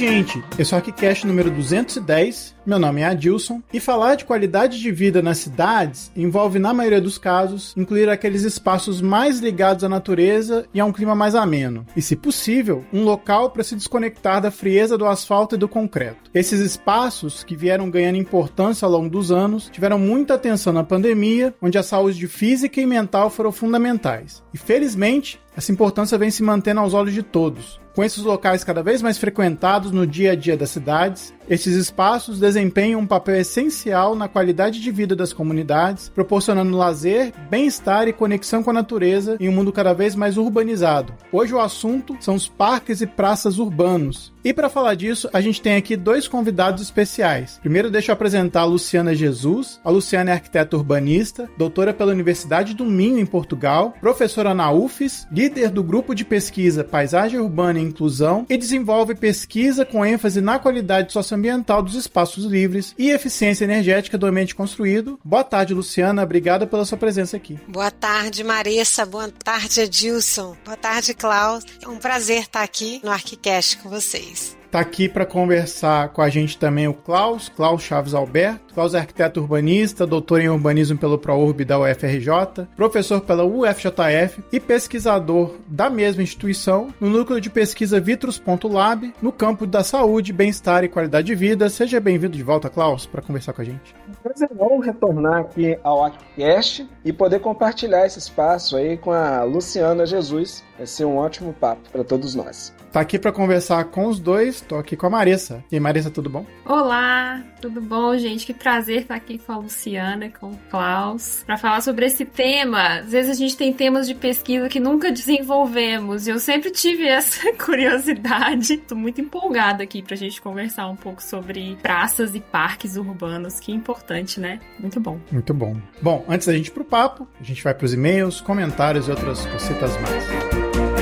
gente, eu sou o ArchiCast número 210, meu nome é Adilson, e falar de qualidade de vida nas cidades envolve, na maioria dos casos, incluir aqueles espaços mais ligados à natureza e a um clima mais ameno, e, se possível, um local para se desconectar da frieza do asfalto e do concreto. Esses espaços, que vieram ganhando importância ao longo dos anos, tiveram muita atenção na pandemia, onde a saúde física e mental foram fundamentais. E, felizmente, essa importância vem se mantendo aos olhos de todos. Com esses locais cada vez mais frequentados no dia a dia das cidades, esses espaços desempenham um papel essencial na qualidade de vida das comunidades, proporcionando lazer, bem-estar e conexão com a natureza em um mundo cada vez mais urbanizado. Hoje o assunto são os parques e praças urbanos. E para falar disso, a gente tem aqui dois convidados especiais. Primeiro, deixa eu apresentar a Luciana Jesus. A Luciana é arquiteta urbanista, doutora pela Universidade do Minho, em Portugal, professora na UFES, líder do grupo de pesquisa Paisagem Urbana e Inclusão e desenvolve pesquisa com ênfase na qualidade socioambiental dos espaços livres e eficiência energética do ambiente construído. Boa tarde, Luciana. Obrigada pela sua presença aqui. Boa tarde, Marissa. Boa tarde, Adilson. Boa tarde, Klaus. É um prazer estar aqui no ArchiCast com vocês. Tá aqui para conversar com a gente também o Klaus Chaves Alberto. Klaus é arquiteto urbanista, doutor em urbanismo pelo ProUrb da UFRJ, professor pela UFJF e pesquisador da mesma instituição no núcleo de pesquisa Vitrus.lab, no campo da saúde, bem-estar e qualidade de vida. Seja bem-vindo de volta, Klaus, para conversar com a gente. É bom retornar aqui ao ArchiCast e poder compartilhar esse espaço aí com a Luciana Jesus. Vai ser um ótimo papo para todos nós. Tá aqui para conversar com os dois, tô aqui com a Marissa. E aí, Marissa, tudo bom? Olá, tudo bom, gente? Que prazer estar aqui com a Luciana, com o Klaus, para falar sobre esse tema. Às vezes a gente tem temas de pesquisa que nunca desenvolvemos, e eu sempre tive essa curiosidade. Tô muito empolgada aqui pra gente conversar um pouco sobre praças e parques urbanos. Que importante, né? Muito bom. Muito bom. Bom, antes da gente ir pro papo, a gente vai pros e-mails, comentários e outras cositas mais.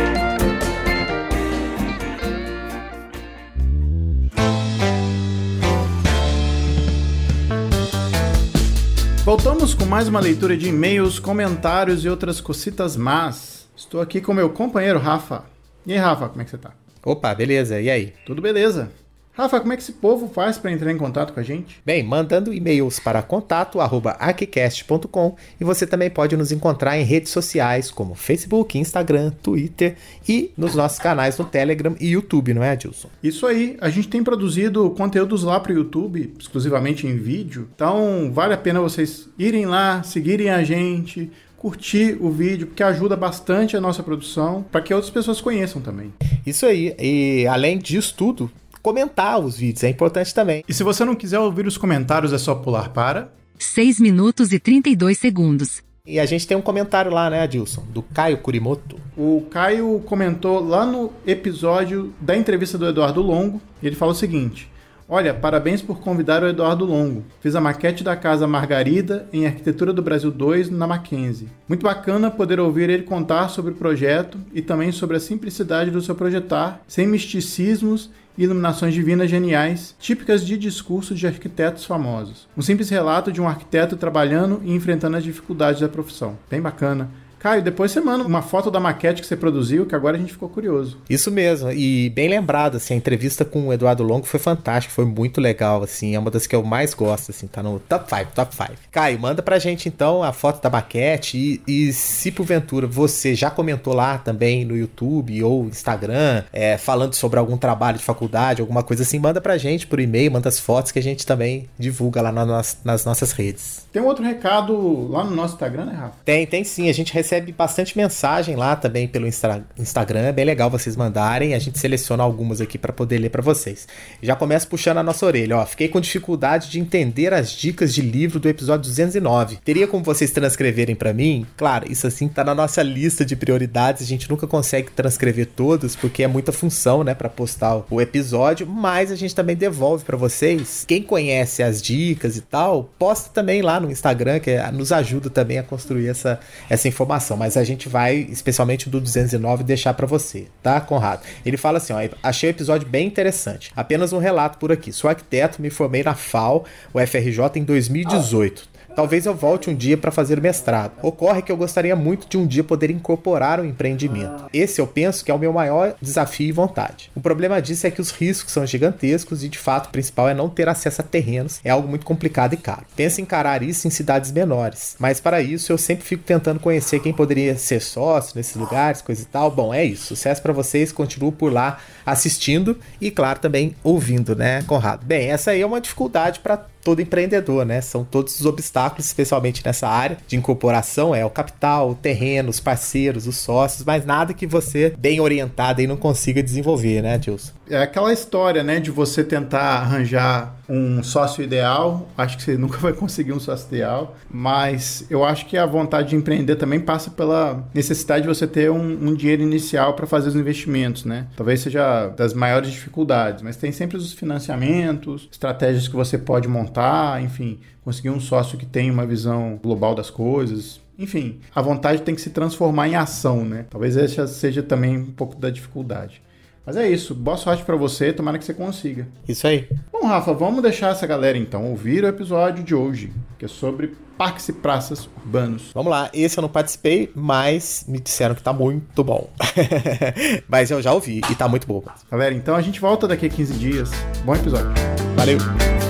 Voltamos com mais uma leitura de e-mails, comentários e outras cositas más. Estou aqui com meu companheiro Rafa. E aí, Rafa, como é que você tá? Opa, beleza. E aí? Tudo beleza. Rafa, como é que esse povo faz para entrar em contato com a gente? Bem, mandando e-mails para contato@archicast.com, e você também pode nos encontrar em redes sociais como Facebook, Instagram, Twitter e nos nossos canais no Telegram e YouTube, não é, Adilson? Isso aí, a gente tem produzido conteúdos lá para o YouTube, exclusivamente em vídeo, então vale a pena vocês irem lá, seguirem a gente, curtir o vídeo, porque ajuda bastante a nossa produção, para que outras pessoas conheçam também. Isso aí, e além disso tudo, comentar os vídeos é importante também. E se você não quiser ouvir os comentários, é só pular para 6 minutos e 32 segundos. E a gente tem um comentário lá, né, Adilson? Do Caio Kurimoto. O Caio comentou lá no episódio da entrevista do Eduardo Longo, e ele fala o seguinte: olha, parabéns por convidar o Eduardo Longo. Fiz a maquete da Casa Margarida em Arquitetura do Brasil 2 na Mackenzie. Muito bacana poder ouvir ele contar sobre o projeto e também sobre a simplicidade do seu projetar, sem misticismos e iluminações divinas geniais, típicas de discursos de arquitetos famosos. Um simples relato de um arquiteto trabalhando e enfrentando as dificuldades da profissão. Bem bacana. Caio, depois você manda uma foto da maquete que você produziu, que agora a gente ficou curioso. Isso mesmo, e bem lembrado, assim, a entrevista com o Eduardo Longo foi fantástica, foi muito legal, assim, é uma das que eu mais gosto, assim, tá no top 5. Caio, manda pra gente, então, a foto da maquete e se porventura você já comentou lá também no YouTube ou Instagram, falando sobre algum trabalho de faculdade, alguma coisa assim, manda pra gente por e-mail, manda as fotos que a gente também divulga lá nas nossas redes. Tem um outro recado lá no nosso Instagram, né, Rafa? Tem sim, a gente recebe bastante mensagem lá também pelo Instagram, é bem legal vocês mandarem, a gente seleciona algumas aqui para poder ler para vocês. Já começa puxando a nossa orelha, ó, fiquei com dificuldade de entender as dicas de livro do episódio 209. Teria como vocês transcreverem para mim? Claro, isso assim tá na nossa lista de prioridades, a gente nunca consegue transcrever todas, porque é muita função, né, para postar o episódio, mas a gente também devolve para vocês. Quem conhece as dicas e tal, posta também lá no Instagram, que nos ajuda também a construir essa informação, mas a gente vai, especialmente do 209, deixar para você, tá, Conrado? Ele fala assim, ó, achei o episódio bem interessante, apenas um relato por aqui, sou arquiteto, me formei na FAO, UFRJ, em 2018. Talvez eu volte um dia para fazer o mestrado. Ocorre que eu gostaria muito de um dia poder incorporar um empreendimento. Esse eu penso que é o meu maior desafio e vontade. O problema disso é que os riscos são gigantescos e de fato o principal é não ter acesso a terrenos. É algo muito complicado e caro. Penso em encarar isso em cidades menores, mas para isso eu sempre fico tentando conhecer quem poderia ser sócio nesses lugares, coisa e tal. Bom, é isso. Sucesso para vocês. Continuo por lá assistindo e, claro, também ouvindo, né, Conrado? Bem, essa aí é uma dificuldade para todo empreendedor, né? São todos os obstáculos, especialmente nessa área de incorporação, o capital, o terreno, os parceiros, os sócios, mas nada que você, bem orientado, aí não consiga desenvolver, né, Dilson? É aquela história, né, de você tentar arranjar um sócio ideal. Acho que você nunca vai conseguir um sócio ideal, mas eu acho que a vontade de empreender também passa pela necessidade de você ter um dinheiro inicial para fazer os investimentos, né? Talvez seja das maiores dificuldades, mas tem sempre os financiamentos, estratégias que você pode montar, enfim, conseguir um sócio que tenha uma visão global das coisas. Enfim, a vontade tem que se transformar em ação, né? Talvez essa seja também um pouco da dificuldade. Mas é isso, boa sorte pra você, tomara que você consiga. Isso aí. Bom, Rafa, vamos deixar essa galera então ouvir o episódio de hoje, que é sobre parques e praças urbanos. Vamos lá, esse eu não participei, mas me disseram que tá muito bom. Mas eu já ouvi e tá muito bom. Galera, então a gente volta daqui a 15 dias. Bom episódio. Valeu!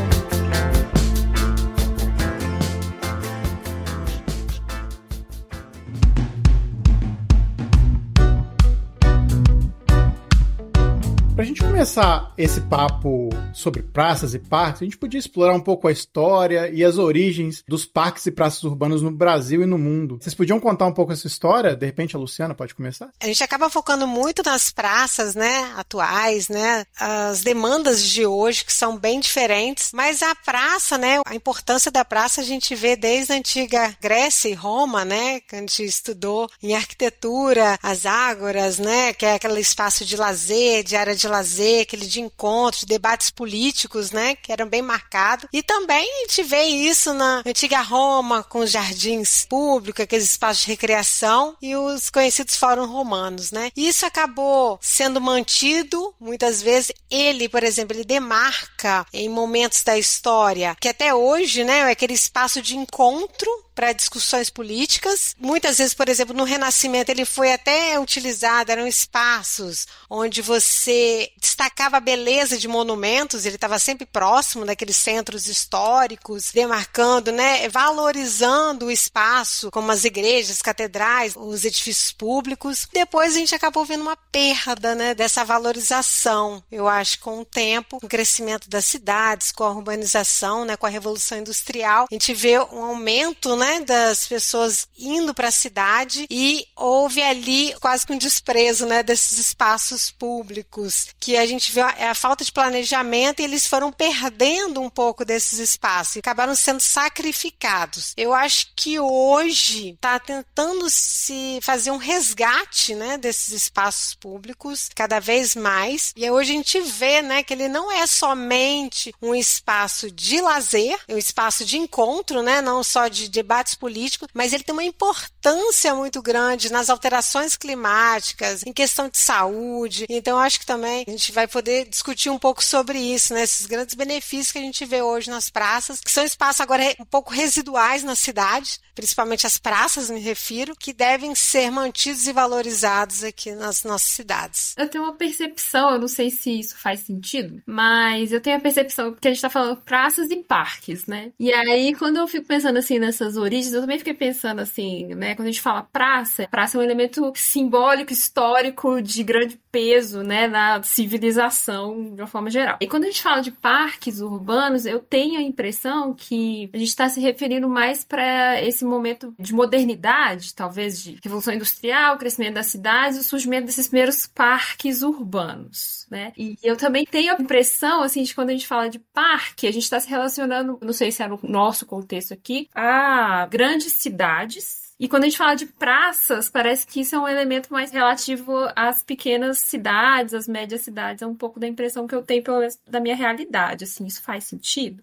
Pra gente começar esse papo sobre praças e parques, a gente podia explorar um pouco a história e as origens dos parques e praças urbanos no Brasil e no mundo. Vocês podiam contar um pouco essa história? De repente a Luciana pode começar? A gente acaba focando muito nas praças, né, atuais, né, as demandas de hoje que são bem diferentes, mas a praça, né, a importância da praça a gente vê desde a antiga Grécia e Roma, né, que a gente estudou em arquitetura, as ágoras, né, que é aquele espaço de lazer, de área de lazer, aquele de encontro, de debates políticos, né, que eram bem marcados. E também a gente vê isso na antiga Roma, com os jardins públicos, aqueles espaços de recreação e os conhecidos fóruns romanos, né. E isso acabou sendo mantido, muitas vezes. Ele, por exemplo, ele demarca em momentos da história que até hoje, né, é aquele espaço de encontro para discussões políticas. Muitas vezes, por exemplo, no Renascimento ele foi até utilizado, eram espaços onde você destacava a beleza de monumentos, ele estava sempre próximo daqueles centros históricos, demarcando, né, valorizando o espaço, como as igrejas, catedrais, os edifícios públicos. Depois a gente acabou vendo uma perda, né, dessa valorização. Eu acho que com o tempo, com o crescimento das cidades, com a urbanização, né, com a Revolução Industrial, a gente vê um aumento, né, das pessoas indo para a cidade e houve ali quase que um desprezo, né, desses espaços públicos, que a gente vê a falta de planejamento e eles foram perdendo um pouco desses espaços e acabaram sendo sacrificados. Eu acho que hoje está tentando se fazer um resgate, né, desses espaços públicos cada vez mais, e hoje a gente vê, né, que ele não é somente um espaço de lazer, é um espaço de encontro, né, não só de debates políticos, mas ele tem uma importância muito grande nas alterações climáticas, em questão de saúde. Então, eu acho que também a gente vai poder discutir um pouco sobre isso, né? Esses grandes benefícios que a gente vê hoje nas praças, que são espaços agora um pouco residuais na cidade, principalmente as praças, me refiro, que devem ser mantidos e valorizados aqui nas nossas cidades. Eu tenho uma percepção, eu não sei se isso faz sentido, mas eu tenho a percepção que a gente tá falando praças e parques, né? E aí, quando eu fico pensando assim nessas origens, eu também fiquei pensando assim, né? Quando a gente fala praça é um elemento simbólico, histórico, de grande peso, né? Na civilização, de uma forma geral. E quando a gente fala de parques urbanos, eu tenho a impressão que a gente está se referindo mais para esse momento de modernidade, talvez de revolução industrial, crescimento das cidades, o surgimento desses primeiros parques urbanos, né? E eu também tenho a impressão, assim, de quando a gente fala de parque, a gente está se relacionando, não sei se é no nosso contexto aqui, a grandes cidades. E quando a gente fala de praças, parece que isso é um elemento mais relativo às pequenas cidades, às médias cidades. É um pouco da impressão que eu tenho, pelo menos, da minha realidade, assim. Isso faz sentido?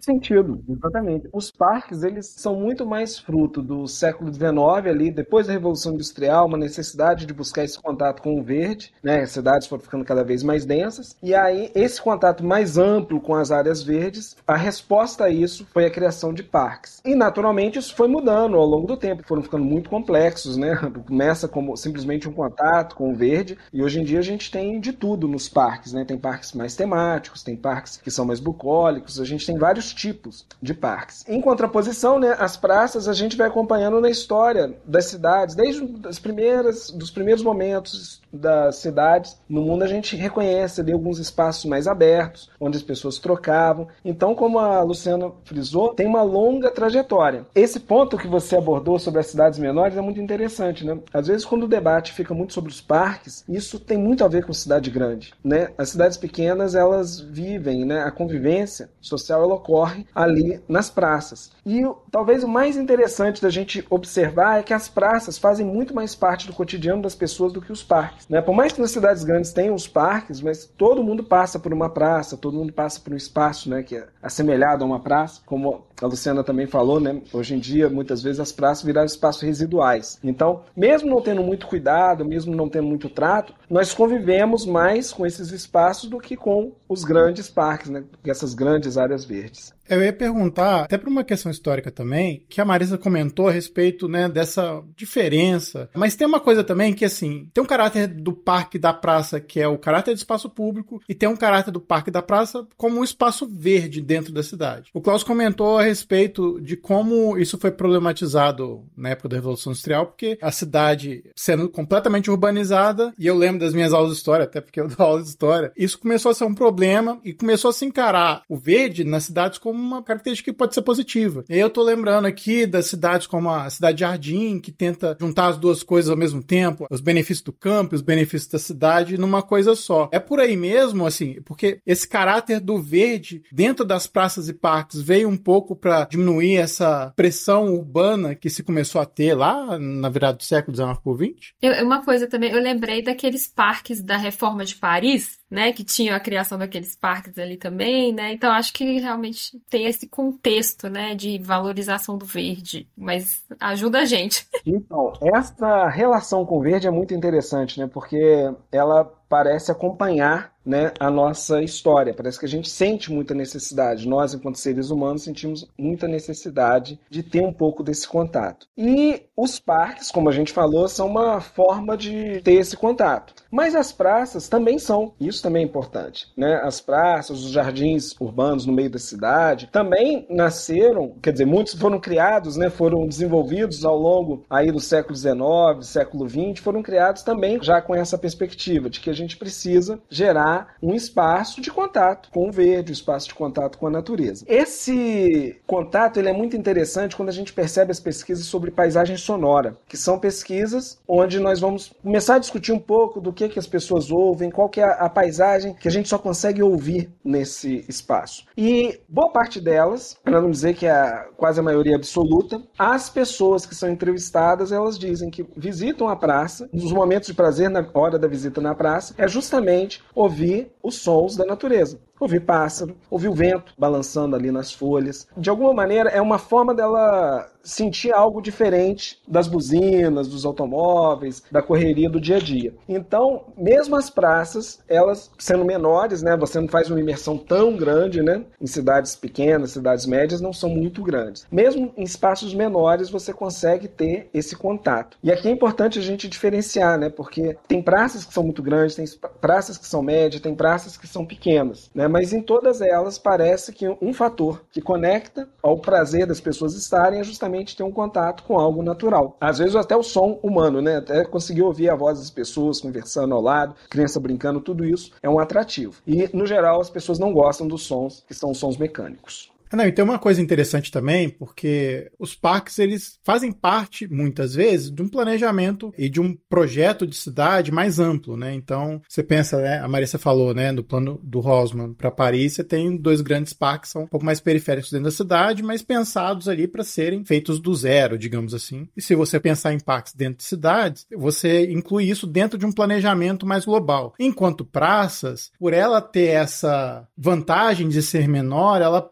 sentido, exatamente. Os parques, eles são muito mais fruto do século XIX, ali, depois da Revolução Industrial, uma necessidade de buscar esse contato com o verde, né? As cidades foram ficando cada vez mais densas, e aí esse contato mais amplo com as áreas verdes, a resposta a isso foi a criação de parques. E, naturalmente, isso foi mudando ao longo do tempo, foram ficando muito complexos, né? Começa como simplesmente um contato com o verde, e hoje em dia a gente tem de tudo nos parques, né? Tem parques mais temáticos, tem parques que são mais bucólicos, a gente tem vários tipos de parques. Em contraposição, né, as praças a gente vai acompanhando na história das cidades, desde dos primeiros momentos das cidades no mundo, a gente reconhece ali alguns espaços mais abertos, onde as pessoas trocavam. Então, como a Luciana frisou, tem uma longa trajetória. Esse ponto que você abordou sobre as cidades menores é muito interessante, né? Às vezes, quando o debate fica muito sobre os parques, isso tem muito a ver com cidade grande, né? As cidades pequenas, elas vivem, né? A convivência social, ela ocorre ali nas praças. E talvez o mais interessante da gente observar é que as praças fazem muito mais parte do cotidiano das pessoas do que os parques, né? Por mais que nas cidades grandes tenham os parques, mas todo mundo passa por uma praça, todo mundo passa por um espaço, né, que é assemelhado a uma praça, como a Luciana também falou, né? Hoje em dia, muitas vezes, as praças viraram espaços residuais. Então, mesmo não tendo muito cuidado, mesmo não tendo muito trato, nós convivemos mais com esses espaços do que com os grandes parques, né? Essas grandes áreas verdes. Eu ia perguntar, até por uma questão histórica também, que a Marisa comentou a respeito, né, dessa diferença. Mas tem uma coisa também que, assim, tem um caráter do parque da praça, que é o caráter de espaço público, e tem um caráter do parque da praça como um espaço verde dentro da cidade. O Klaus comentou a respeito de como isso foi problematizado na época da Revolução Industrial, porque a cidade sendo completamente urbanizada, e eu lembro das minhas aulas de história, até porque eu dou aula de história, isso começou a ser um problema e começou a se encarar o verde nas cidades como uma característica que pode ser positiva. E aí eu tô lembrando aqui das cidades como a Cidade Jardim, que tenta juntar as duas coisas ao mesmo tempo, os benefícios do campo e os benefícios da cidade numa coisa só. É por aí mesmo, assim, porque esse caráter do verde dentro das praças e parques veio um pouco para diminuir essa pressão urbana que se começou a ter lá na virada do século XIX por XX? Uma coisa também, eu lembrei daqueles parques da Reforma de Paris, né, que tinham a criação daqueles parques ali também, né, então acho que realmente tem esse contexto, né, de valorização do verde, mas ajuda a gente. Então, essa relação com o verde é muito interessante, né, porque ela parece acompanhar, né, a nossa história. Parece que a gente sente muita necessidade. Nós, enquanto seres humanos, sentimos muita necessidade de ter um pouco desse contato. E os parques, como a gente falou, são uma forma de ter esse contato. Mas as praças também são. Isso também é importante, né? As praças, os jardins urbanos no meio da cidade também nasceram, quer dizer, muitos foram criados, né, foram desenvolvidos ao longo aí do século XIX, século XX, foram criados também já com essa perspectiva de que a gente precisa gerar um espaço de contato com o verde, um espaço de contato com a natureza. Esse contato ele é muito interessante quando a gente percebe as pesquisas sobre paisagem sonora, que são pesquisas onde nós vamos começar a discutir um pouco do que as pessoas ouvem, qual que é a paisagem que a gente só consegue ouvir nesse espaço. E boa parte delas, para não dizer que é quase a maioria absoluta, as pessoas que são entrevistadas, elas dizem que visitam a praça, nos momentos de prazer na hora da visita na praça, é justamente ouvir os sons da natureza. Ouvir pássaro, ouvir o vento balançando ali nas folhas. De alguma maneira, é uma forma dela sentir algo diferente das buzinas, dos automóveis, da correria do dia a dia. Então, mesmo as praças, elas sendo menores, né, você não faz uma imersão tão grande, né, em cidades pequenas, cidades médias não são muito grandes. Mesmo em espaços menores, você consegue ter esse contato. E aqui é importante a gente diferenciar, né, porque tem praças que são muito grandes, tem praças que são médias, tem praças que são pequenas, né, mas em todas elas parece que um fator que conecta ao prazer das pessoas estarem é justamente ter um contato com algo natural. Às vezes até o som humano, né? Até conseguir ouvir a voz das pessoas conversando ao lado, criança brincando, tudo isso é um atrativo. E, no geral, as pessoas não gostam dos sons que são sons mecânicos. Não, e tem uma coisa interessante também, porque os parques, eles fazem parte, muitas vezes, de um planejamento e de um projeto de cidade mais amplo, né? Então, você pensa, né? A Marisa falou, né? Do plano do Haussmann para Paris, você tem 2 grandes parques, são um pouco mais periféricos dentro da cidade, mas pensados ali para serem feitos do zero, digamos assim. E se você pensar em parques dentro de cidades, você inclui isso dentro de um planejamento mais global. Enquanto praças, por ela ter essa vantagem de ser menor, ela pode passar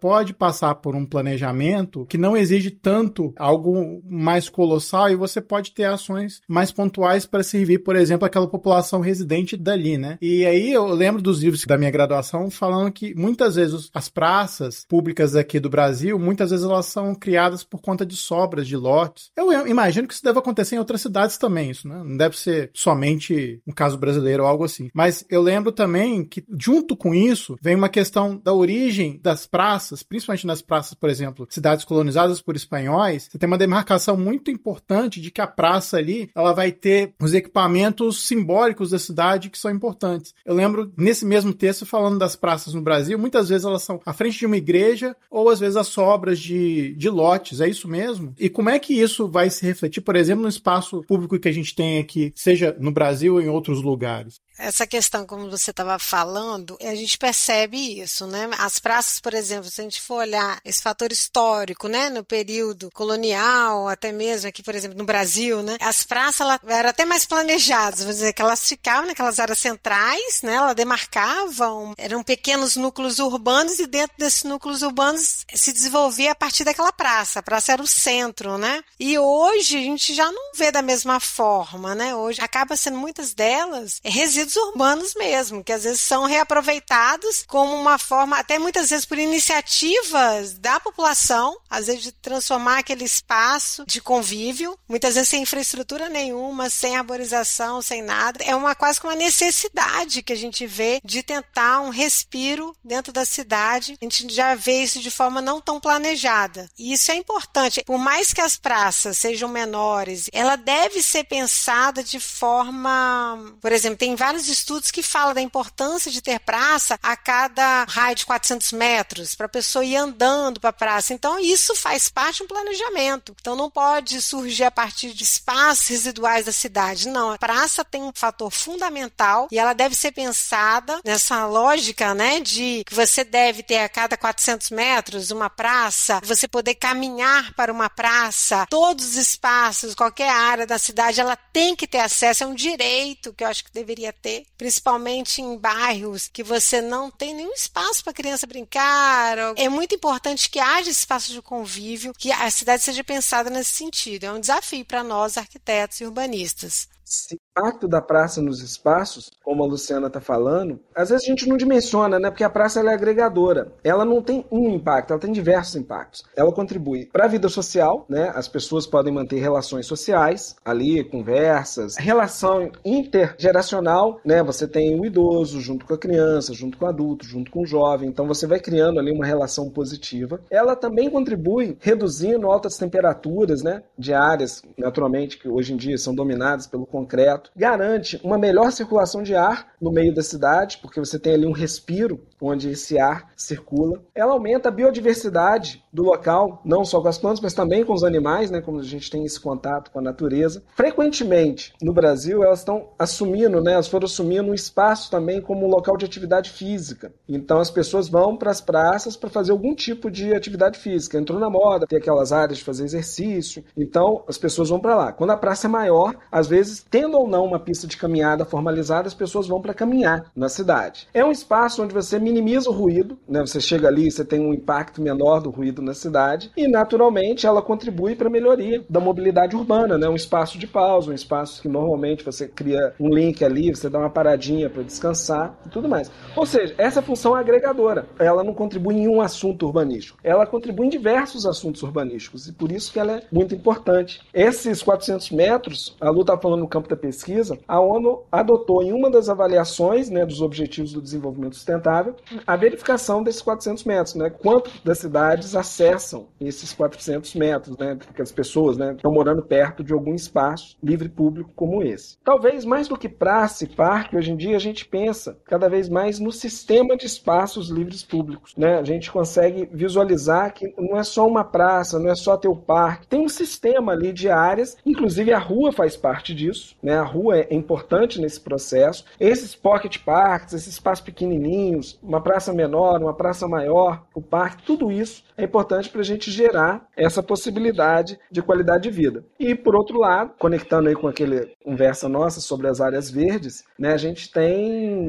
passar por um planejamento que não exige tanto algo mais colossal e você pode ter ações mais pontuais para servir, por exemplo, aquela população residente dali, né? E aí eu lembro dos livros da minha graduação falando que muitas vezes as praças públicas aqui do Brasil, muitas vezes elas são criadas por conta de sobras de lotes. Eu imagino que isso deve acontecer em outras cidades também, isso, né? Não deve ser somente um caso brasileiro ou algo assim. Mas eu lembro também que, junto com isso, vem uma questão da origem das praças, principalmente nas praças, por exemplo, cidades colonizadas por espanhóis, você tem uma demarcação muito importante de que a praça ali, ela vai ter os equipamentos simbólicos da cidade que são importantes. Eu lembro, nesse mesmo texto, falando das praças no Brasil, muitas vezes elas são à frente de uma igreja ou, às vezes, as sobras de lotes. É isso mesmo? E como é que isso vai se refletir, por exemplo, no espaço público que a gente tem aqui, seja no Brasil ou em outros lugares? Essa questão, como você estava falando, a gente percebe isso, né? As praças, por exemplo, se a gente for olhar esse fator histórico, né? No período colonial, até mesmo aqui, por exemplo, no Brasil, né? As praças, elas eram até mais planejadas, vamos dizer, que elas ficavam naquelas áreas centrais, né? Elas demarcavam, eram pequenos núcleos urbanos e dentro desses núcleos urbanos se desenvolvia a partir daquela praça. A praça era o centro, né? E hoje a gente já não vê da mesma forma, né? Hoje acaba sendo muitas delas resíduos urbanos mesmo, que às vezes são reaproveitados como uma forma, até muitas vezes por iniciativas da população, às vezes de transformar aquele espaço de convívio, muitas vezes sem infraestrutura nenhuma, sem arborização, sem nada. É quase que uma necessidade que a gente vê de tentar um respiro dentro da cidade. A gente já vê isso de forma não tão planejada. E isso é importante. Por mais que as praças sejam menores, ela deve ser pensada de forma... Por exemplo, tem vários estudos que falam da importância de ter praça a cada raio de 400 metros, para a pessoa ir andando para a praça. Então, isso faz parte de um planejamento. Então, não pode surgir a partir de espaços residuais da cidade. Não, a praça tem um fator fundamental e ela deve ser pensada nessa lógica, né, de que você deve ter a cada 400 metros uma praça, você poder caminhar para uma praça, todos os espaços, qualquer área da cidade, ela tem que ter acesso, é um direito que eu acho que deveria ter, principalmente em bairros que você não tem nenhum espaço para a criança brincar. É muito importante que haja espaço de convívio, que a cidade seja pensada nesse sentido. É um desafio para nós, arquitetos e urbanistas. Esse impacto da praça nos espaços, como a Luciana está falando, às vezes a gente não dimensiona, né? Porque a praça ela é agregadora. Ela não tem um impacto, ela tem diversos impactos. Ela contribui para a vida social, né? As pessoas podem manter relações sociais ali, conversas, relação intergeracional, né? Você tem o idoso junto com a criança, junto com o adulto, junto com o jovem. Então você vai criando ali uma relação positiva. Ela também contribui reduzindo altas temperaturas, né? De áreas, naturalmente, que hoje em dia são dominadas pelo concreto, garante uma melhor circulação de ar no meio da cidade, porque você tem ali um respiro onde esse ar circula. Ela aumenta a biodiversidade do local, não só com as plantas, mas também com os animais, né, como a gente tem esse contato com a natureza. Frequentemente, no Brasil, elas estão assumindo, né, elas foram assumindo um espaço também como um local de atividade física. Então, as pessoas vão para as praças para fazer algum tipo de atividade física. Entrou na moda, tem aquelas áreas de fazer exercício, então as pessoas vão para lá. Quando a praça é maior, às vezes, tendo ou não uma pista de caminhada formalizada, as pessoas vão para caminhar na cidade. É um espaço onde você minimiza o ruído, né? Você chega ali e você tem um impacto menor do ruído na cidade e, naturalmente, ela contribui para a melhoria da mobilidade urbana, né? Um espaço de pausa, um espaço que normalmente você cria um link ali, você dá uma paradinha para descansar e tudo mais. Ou seja, essa função é agregadora. Ela não contribui em um assunto urbanístico. Ela contribui em diversos assuntos urbanísticos e por isso que ela é muito importante. Esses 400 metros, a Lu está falando no campo da pesquisa, a ONU adotou em uma das avaliações, né, dos Objetivos do Desenvolvimento Sustentável a verificação desses 400 metros, né? Quanto das cidades acessam esses 400 metros, né? Porque as pessoas, né, estão morando perto de algum espaço livre público como esse. Talvez mais do que praça e parque, hoje em dia a gente pensa cada vez mais no sistema de espaços livres públicos, né? A gente consegue visualizar que não é só uma praça, não é só ter o parque, tem um sistema ali de áreas, inclusive a rua faz parte disso, né? A rua é importante nesse processo. Esses pocket parks, esses espaços pequenininhos, uma praça menor, uma praça maior, o parque, tudo isso é importante para a gente gerar essa possibilidade de qualidade de vida. E, por outro lado, conectando aí com aquela conversa nossa sobre as áreas verdes, né, a gente tem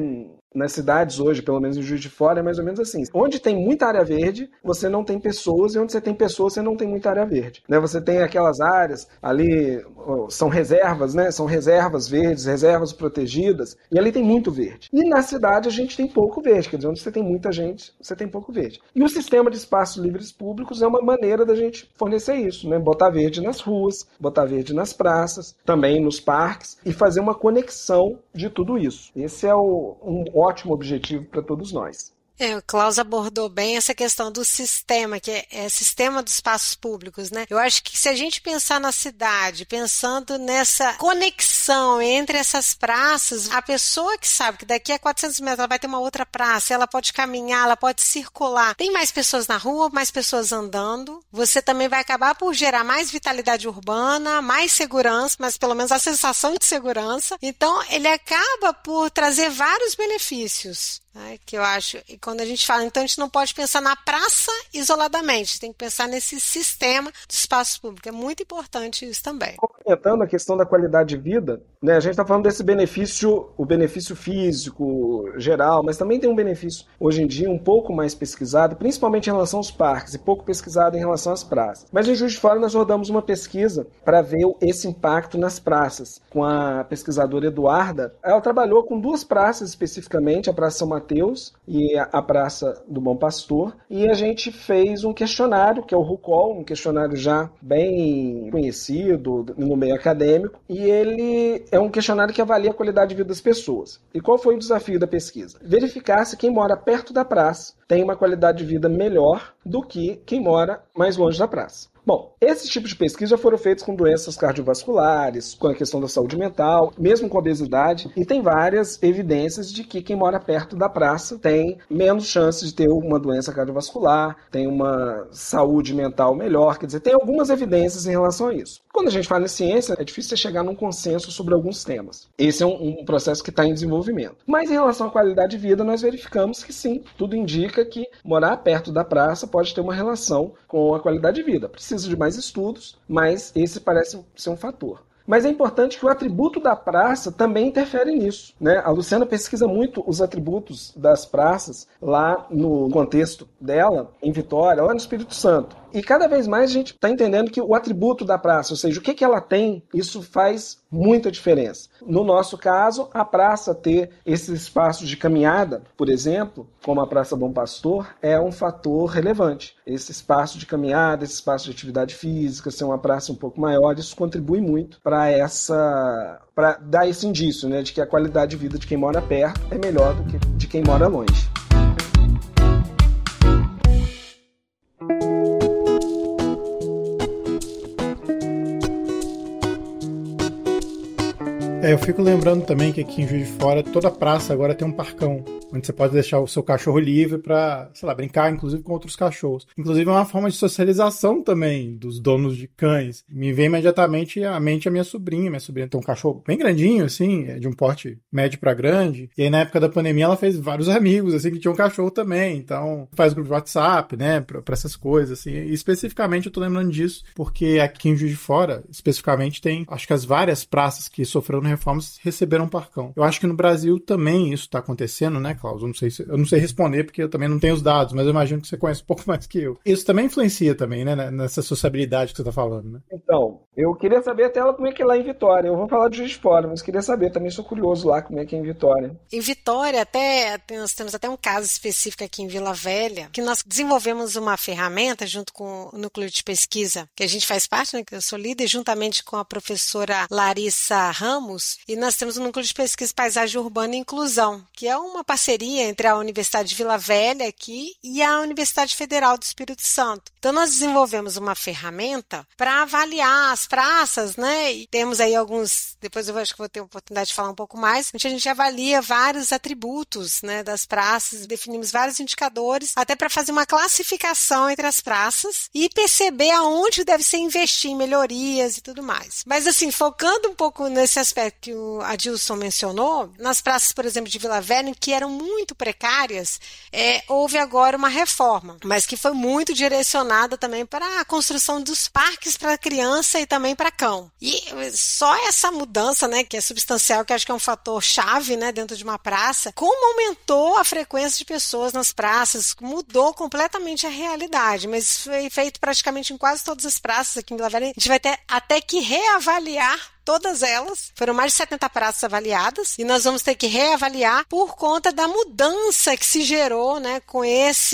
nas cidades hoje, pelo menos em Juiz de Fora, é mais ou menos assim. Onde tem muita área verde, você não tem pessoas, e onde você tem pessoas, você não tem muita área verde. Né? Você tem aquelas áreas ali, são reservas, né? São reservas verdes, reservas protegidas, e ali tem muito verde. E na cidade a gente tem pouco verde, quer dizer, onde você tem muita gente, você tem pouco verde. E o sistema de espaços livres públicos é uma maneira da gente fornecer isso, né? Botar verde nas ruas, botar verde nas praças, também nos parques, e fazer uma conexão de tudo isso. Esse é um ótimo objetivo para todos nós. O Klaus abordou bem essa questão do sistema, que é sistema dos espaços públicos, né? Eu acho que se a gente pensar na cidade, pensando nessa conexão entre essas praças, a pessoa que sabe que daqui a 400 metros ela vai ter uma outra praça, ela pode caminhar, ela pode circular. Tem mais pessoas na rua, mais pessoas andando. Você também vai acabar por gerar mais vitalidade urbana, mais segurança, mas pelo menos a sensação de segurança. Então, ele acaba por trazer vários benefícios. Que eu acho, e quando a gente fala, então a gente não pode pensar na praça isoladamente, tem que pensar nesse sistema de espaços públicos, é muito importante isso também. Complementando a questão da qualidade de vida, né, a gente está falando desse benefício, o benefício físico geral, mas também tem um benefício hoje em dia um pouco mais pesquisado, principalmente em relação aos parques, e pouco pesquisado em relação às praças. Mas em Juiz de Fora nós rodamos uma pesquisa para ver esse impacto nas praças, com a pesquisadora Eduarda. Ela trabalhou com 2 praças especificamente, a Praça São Mateus e a Praça do Bom Pastor, e a gente fez um questionário, que é o RUCOL, um questionário já bem conhecido no meio acadêmico, e ele é um questionário que avalia a qualidade de vida das pessoas. E qual foi o desafio da pesquisa? Verificar se quem mora perto da praça tem uma qualidade de vida melhor do que quem mora mais longe da praça. Bom, esses tipos de pesquisa já foram feitos com doenças cardiovasculares, com a questão da saúde mental, mesmo com obesidade, e tem várias evidências de que quem mora perto da praça tem menos chance de ter uma doença cardiovascular, tem uma saúde mental melhor, quer dizer, tem algumas evidências em relação a isso. Quando a gente fala em ciência, é difícil chegar num consenso sobre alguns temas. Esse é um processo que está em desenvolvimento. Mas em relação à qualidade de vida, nós verificamos que sim, tudo indica que morar perto da praça pode ter uma relação com a qualidade de vida. Precisa de mais estudos, mas esse parece ser um fator. Mas é importante que o atributo da praça também interfere nisso, né? A Luciana pesquisa muito os atributos das praças lá no contexto dela, em Vitória, lá no Espírito Santo. E cada vez mais a gente está entendendo que o atributo da praça, ou seja, o que ela tem, isso faz muita diferença. No nosso caso, a praça ter esses espaços de caminhada, por exemplo, como a Praça Bom Pastor, é um fator relevante. Esse espaço de caminhada, esse espaço de atividade física, ser uma praça um pouco maior, isso contribui muito para dar esse indício, né, de que a qualidade de vida de quem mora perto é melhor do que de quem mora longe. Eu fico lembrando também que aqui em Juiz de Fora, toda praça agora tem um parcão, onde você pode deixar o seu cachorro livre para, sei lá, brincar, inclusive com outros cachorros. Inclusive é uma forma de socialização também dos donos de cães. Me vem imediatamente à mente a minha sobrinha. Minha sobrinha tem um cachorro bem grandinho, assim, de um porte médio para grande. E aí na época da pandemia ela fez vários amigos, assim, que tinham um cachorro também. Então faz grupo de WhatsApp, né, pra essas coisas, assim. E especificamente eu tô lembrando disso, porque aqui em Juiz de Fora, especificamente, tem, acho que as várias praças que sofreram reformas receberam um parcão. Eu acho que no Brasil também isso está acontecendo, né, Klaus? Eu não sei responder porque eu também não tenho os dados, mas eu imagino que você conhece um pouco mais que eu. Isso também influencia também, né, nessa sociabilidade que você está falando, né? Então, eu queria saber até como é que é lá em Vitória. Eu vou falar de Juiz de Fora, mas queria saber, também sou curioso lá como é que é em Vitória. Em Vitória, nós temos até um caso específico aqui em Vila Velha, que nós desenvolvemos uma ferramenta junto com o núcleo de pesquisa, que a gente faz parte, né, que eu sou líder, juntamente com a professora Larissa Ramos, e nós temos um núcleo de pesquisa Paisagem Urbana e Inclusão, que é uma parceria entre a Universidade de Vila Velha aqui e a Universidade Federal do Espírito Santo. Então nós desenvolvemos uma ferramenta para avaliar as praças, né? E temos aí alguns, depois eu acho que vou ter a oportunidade de falar um pouco mais, onde a gente avalia vários atributos, né, das praças, definimos vários indicadores, até para fazer uma classificação entre as praças e perceber aonde deve ser investir em melhorias e tudo mais. Mas assim, focando um pouco nesse aspecto que o Adilson mencionou, nas praças, por exemplo, de Vila Velha, que eram muito precárias, houve agora uma reforma, mas que foi muito direcionada também para a construção dos parques para criança e também para cão. E só essa mudança, né, que é substancial, que acho que é um fator chave, né, dentro de uma praça, como aumentou a frequência de pessoas nas praças, mudou completamente a realidade, mas foi feito praticamente em quase todas as praças aqui em Vila Velha. A gente vai ter até que reavaliar todas elas. Foram mais de 70 praças avaliadas e nós vamos ter que reavaliar por conta da mudança que se gerou, né, com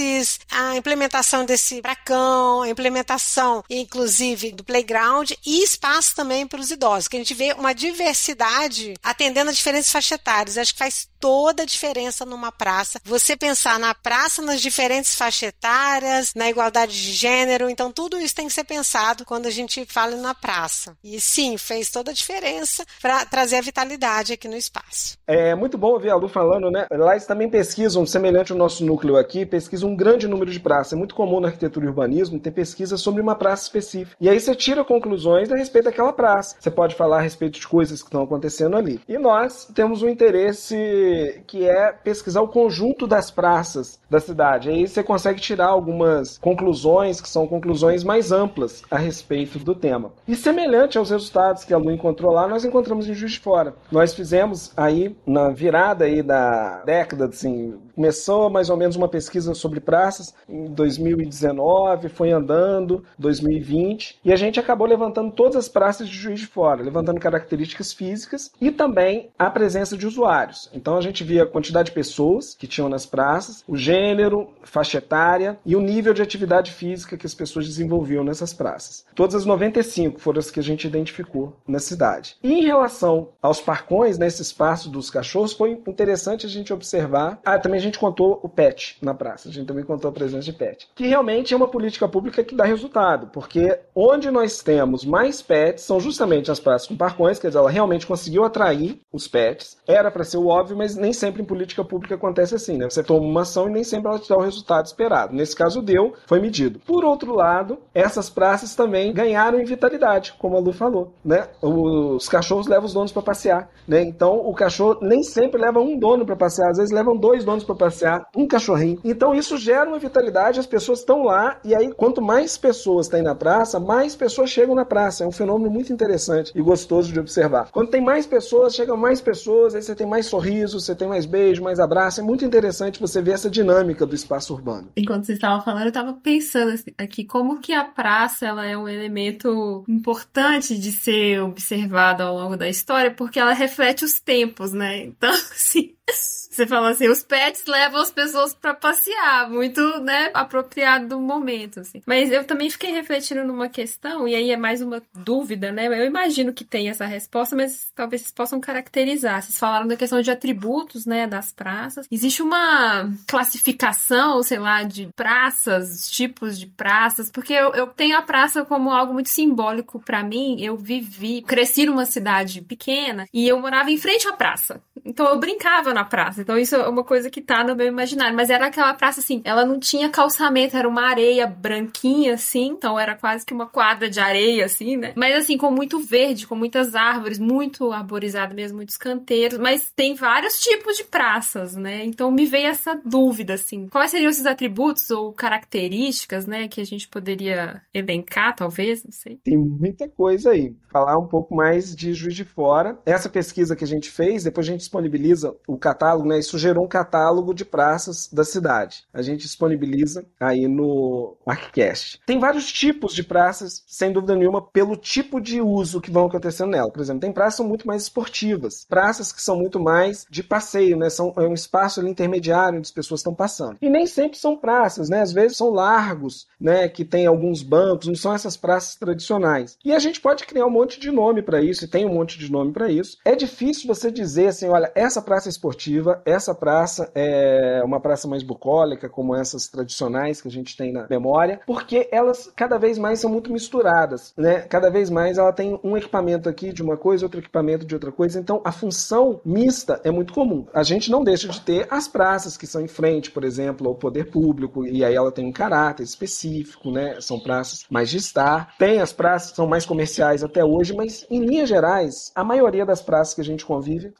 a implementação desse bracão, a implementação, inclusive, do playground e espaço também para os idosos, que a gente vê uma diversidade atendendo a diferentes faixas etárias. Acho que faz toda a diferença numa praça. Você pensar na praça, nas diferentes faixas etárias, na igualdade de gênero, então tudo isso tem que ser pensado quando a gente fala na praça. E sim, fez toda a diferença para trazer a vitalidade aqui no espaço. É muito bom ouvir a Lu falando, né? Lá eles também pesquisam, semelhante ao nosso núcleo aqui, pesquisam um grande número de praças. É muito comum na arquitetura e urbanismo ter pesquisa sobre uma praça específica. E aí você tira conclusões a respeito daquela praça. Você pode falar a respeito de coisas que estão acontecendo ali. E nós temos um interesse que é pesquisar o conjunto das praças da cidade. Aí você consegue tirar algumas conclusões que são conclusões mais amplas a respeito do tema. E semelhante aos resultados que a Lu encontrou lá, nós encontramos em Juiz de Fora. Nós fizemos aí, na virada aí da década, assim, começou mais ou menos uma pesquisa sobre praças em 2019, foi andando, 2020, e a gente acabou levantando todas as praças de Juiz de Fora, levantando características físicas e também a presença de usuários. Então a gente via a quantidade de pessoas que tinham nas praças, o gênero, faixa etária e o nível de atividade física que as pessoas desenvolviam nessas praças. Todas as 95 foram as que a gente identificou na cidade. E em relação aos parcões, nesse espaço dos cachorros, foi interessante a gente observar. Também a gente contou o pet na praça. A gente também contou a presença de pet. Que realmente é uma política pública que dá resultado, porque onde nós temos mais pets são justamente as praças com parcões, quer dizer, ela realmente conseguiu atrair os pets. Era para ser o óbvio, mas nem sempre em política pública acontece assim, né? Você toma uma ação e nem sempre ela te dá o resultado esperado. Nesse caso deu, foi medido. Por outro lado, essas praças também ganharam em vitalidade, como a Lu falou, né? Os cachorros levam os donos para passear, né? Então o cachorro nem sempre leva um dono para passear, às vezes levam 2 donos para passear, um cachorrinho. Então isso gera uma vitalidade, as pessoas estão lá, e aí quanto mais pessoas tem na praça, mais pessoas chegam na praça. É um fenômeno muito interessante e gostoso de observar. Quando tem mais pessoas, chegam mais pessoas, aí você tem mais sorrisos, você tem mais beijo, mais abraço. É muito interessante você ver essa dinâmica do espaço urbano. Enquanto vocês estavam falando, eu estava pensando aqui como que a praça ela é um elemento importante de ser observado ao longo da história, porque ela reflete os tempos, né? Então, assim, você falou assim, os pets levam as pessoas pra passear, muito, né, apropriado do momento, assim. Mas eu também fiquei refletindo numa questão, e aí é mais uma dúvida, né? Eu imagino que tem essa resposta, mas talvez vocês possam caracterizar. Vocês falaram da questão de atributos, né, das praças. Existe uma classificação, sei lá, de praças, tipos de praças, porque eu tenho a praça como algo muito simbólico pra mim. Eu cresci numa cidade pequena, e eu morava em frente à praça. Então eu brincava na praça. Então isso é uma coisa que tá no meu imaginário. Mas era aquela praça assim, ela não tinha calçamento, era uma areia branquinha assim, então era quase que uma quadra de areia assim, né? Mas assim, com muito verde, com muitas árvores, muito arborizado mesmo, muitos canteiros. Mas tem vários tipos de praças, né? Então me veio essa dúvida assim. Quais seriam esses atributos ou características, né, que a gente poderia elencar, talvez? Não sei. Tem muita coisa aí. Falar um pouco mais de Juiz de Fora. Essa pesquisa que a gente fez, depois a gente disponibiliza o catálogo, né? Isso gerou um catálogo de praças da cidade. A gente disponibiliza aí no ArcCast. Tem vários tipos de praças, sem dúvida nenhuma, pelo tipo de uso que vão acontecendo nela. Por exemplo, tem praças que são muito mais esportivas, praças que são muito mais de passeio, né? É um espaço ali intermediário onde as pessoas estão passando. E nem sempre são praças, né? Às vezes são largos, né? Que tem alguns bancos, não são essas praças tradicionais. E a gente pode criar um monte de nome para isso, e tem um monte de nome para isso. É difícil você dizer assim, olha, essa praça é esportiva, essa praça é uma praça mais bucólica, como essas tradicionais que a gente tem na memória, porque elas cada vez mais são muito misturadas, né? Cada vez mais ela tem um equipamento aqui de uma coisa, outro equipamento de outra coisa, então a função mista é muito comum. A gente não deixa de ter as praças que são em frente, por exemplo, ao poder público, e aí ela tem um caráter específico, né? São praças mais de estar. Tem as praças que são mais comerciais até hoje, mas em linhas gerais, a maioria das praças que a gente convive, ela tem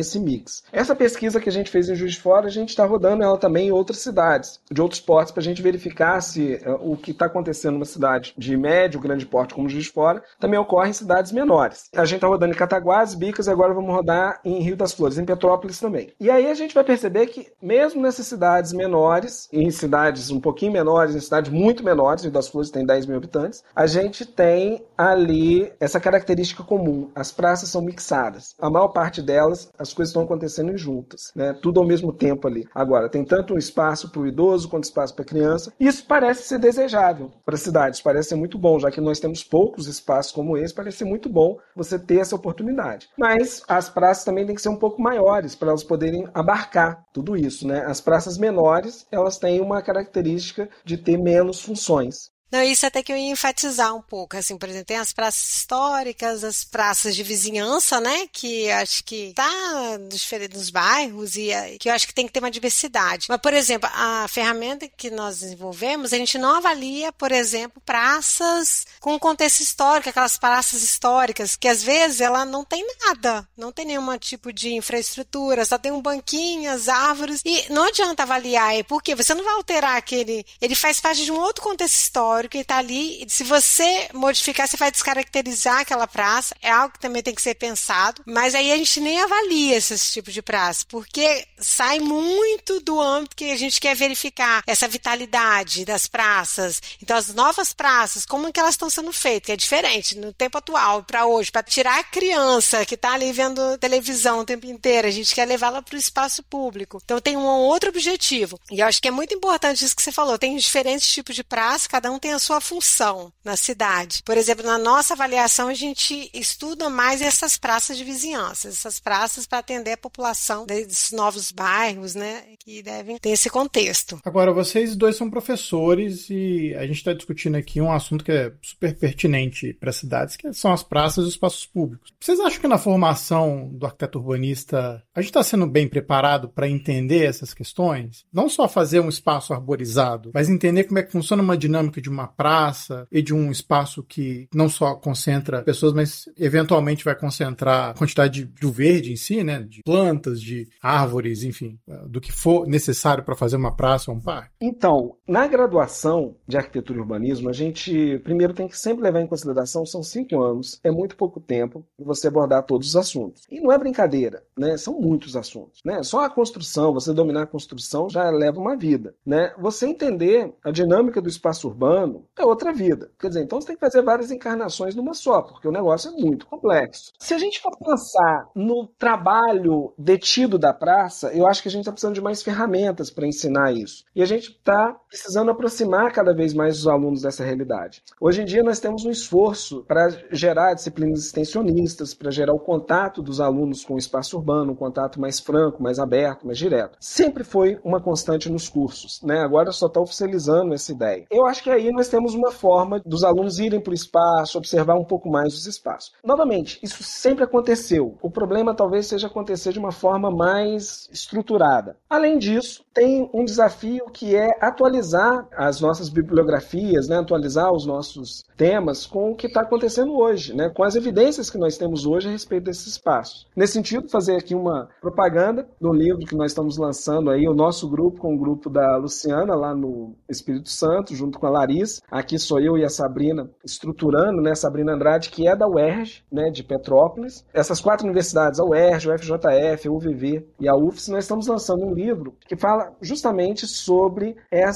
esse mix. Essa pesquisa que a gente fez em Juiz de Fora, a gente está rodando ela também em outras cidades, de outros portos, para a gente verificar se o que está acontecendo numa cidade de médio, grande porte, como Juiz de Fora, também ocorre em cidades menores. A gente está rodando em Cataguases, Bicas, e agora vamos rodar em Rio das Flores, em Petrópolis também. E aí a gente vai perceber que, mesmo nessas cidades menores, em cidades um pouquinho menores, em cidades muito menores, Rio das Flores tem 10 mil habitantes, a gente tem ali essa característica comum. As praças são mixadas. A maior parte delas, as coisas estão acontecendo juntas, né? Tudo ao mesmo tempo ali. Agora, tem tanto um espaço para o idoso quanto espaço para a criança. Isso parece ser desejável para as cidades, parece ser muito bom, já que nós temos poucos espaços como esse, parece ser muito bom você ter essa oportunidade. Mas as praças também têm que ser um pouco maiores para elas poderem abarcar tudo isso, né? As praças menores, elas têm uma característica de ter menos funções. Não, isso até que eu ia enfatizar um pouco, assim, por exemplo, tem as praças históricas, as praças de vizinhança, né, que acho que tá diferente dos bairros e que eu acho que tem que ter uma diversidade. Mas, por exemplo, a ferramenta que nós desenvolvemos, a gente não avalia, por exemplo, praças com contexto histórico, aquelas praças históricas, que às vezes ela não tem nada, não tem nenhum tipo de infraestrutura, só tem um banquinho, as árvores, e não adianta avaliar, porque você não vai alterar aquele, ele faz parte de um outro contexto histórico, que está ali, se você modificar, você vai descaracterizar aquela praça, é algo que também tem que ser pensado, mas aí a gente nem avalia esses tipos de praça, porque sai muito do âmbito que a gente quer verificar, essa vitalidade das praças. Então as novas praças, como é que elas estão sendo feitas, que é diferente no tempo atual, para hoje, para tirar a criança que está ali vendo televisão o tempo inteiro, a gente quer levá-la para o espaço público. Então tem um outro objetivo, e eu acho que é muito importante isso que você falou, tem diferentes tipos de praça, cada um tem a sua função na cidade. Por exemplo, na nossa avaliação, a gente estuda mais essas praças de vizinhança, essas praças para atender a população desses novos bairros, né, que devem ter esse contexto. Agora, vocês dois são professores e a gente está discutindo aqui um assunto que é super pertinente para as cidades, que são as praças e os espaços públicos. Vocês acham que na formação do arquiteto urbanista a gente está sendo bem preparado para entender essas questões? Não só fazer um espaço arborizado, mas entender como é que funciona uma dinâmica de uma praça e de um espaço que não só concentra pessoas, mas eventualmente vai concentrar a quantidade do verde em si, né? De plantas, de árvores, enfim, do que for necessário para fazer uma praça ou um parque. Então, na graduação de arquitetura e urbanismo, a gente primeiro tem que sempre levar em consideração, são 5 anos, é muito pouco tempo para você abordar todos os assuntos. E não é brincadeira, né? São muitos assuntos, né? Só a construção, você dominar a construção já leva uma vida, né? Você entender a dinâmica do espaço urbano é outra vida. Quer dizer, então você tem que fazer várias encarnações numa só, porque o negócio é muito complexo. Se a gente for pensar no trabalho detido da praça, eu acho que a gente está precisando de mais ferramentas para ensinar isso. E a gente está precisando aproximar cada vez mais os alunos dessa realidade. Hoje em dia nós temos um esforço para gerar disciplinas extensionistas, para gerar o contato dos alunos com o espaço urbano, um contato mais franco, mais aberto, mais direto. Sempre foi uma constante nos cursos, né? Agora só está oficializando essa ideia. Eu acho que aí nós temos uma forma dos alunos irem para o espaço, observar um pouco mais os espaços. Novamente, isso sempre aconteceu. O problema talvez seja acontecer de uma forma mais estruturada. Além disso, tem um desafio que é atualizar as nossas bibliografias, né? Atualizar os nossos temas com o que está acontecendo hoje, né? Com as evidências que nós temos hoje a respeito desses espaços. Nesse sentido, fazer aqui uma propaganda do livro que nós estamos lançando aí, o nosso grupo com o grupo da Luciana, lá no Espírito Santo, junto com a Larissa. Aqui sou eu e a Sabrina estruturando, né? Sabrina Andrade, que é da UERJ, né? De Petrópolis. Essas 4 universidades, a UERJ, o FJF, a UVV e a UFS, nós estamos lançando um livro que fala justamente sobre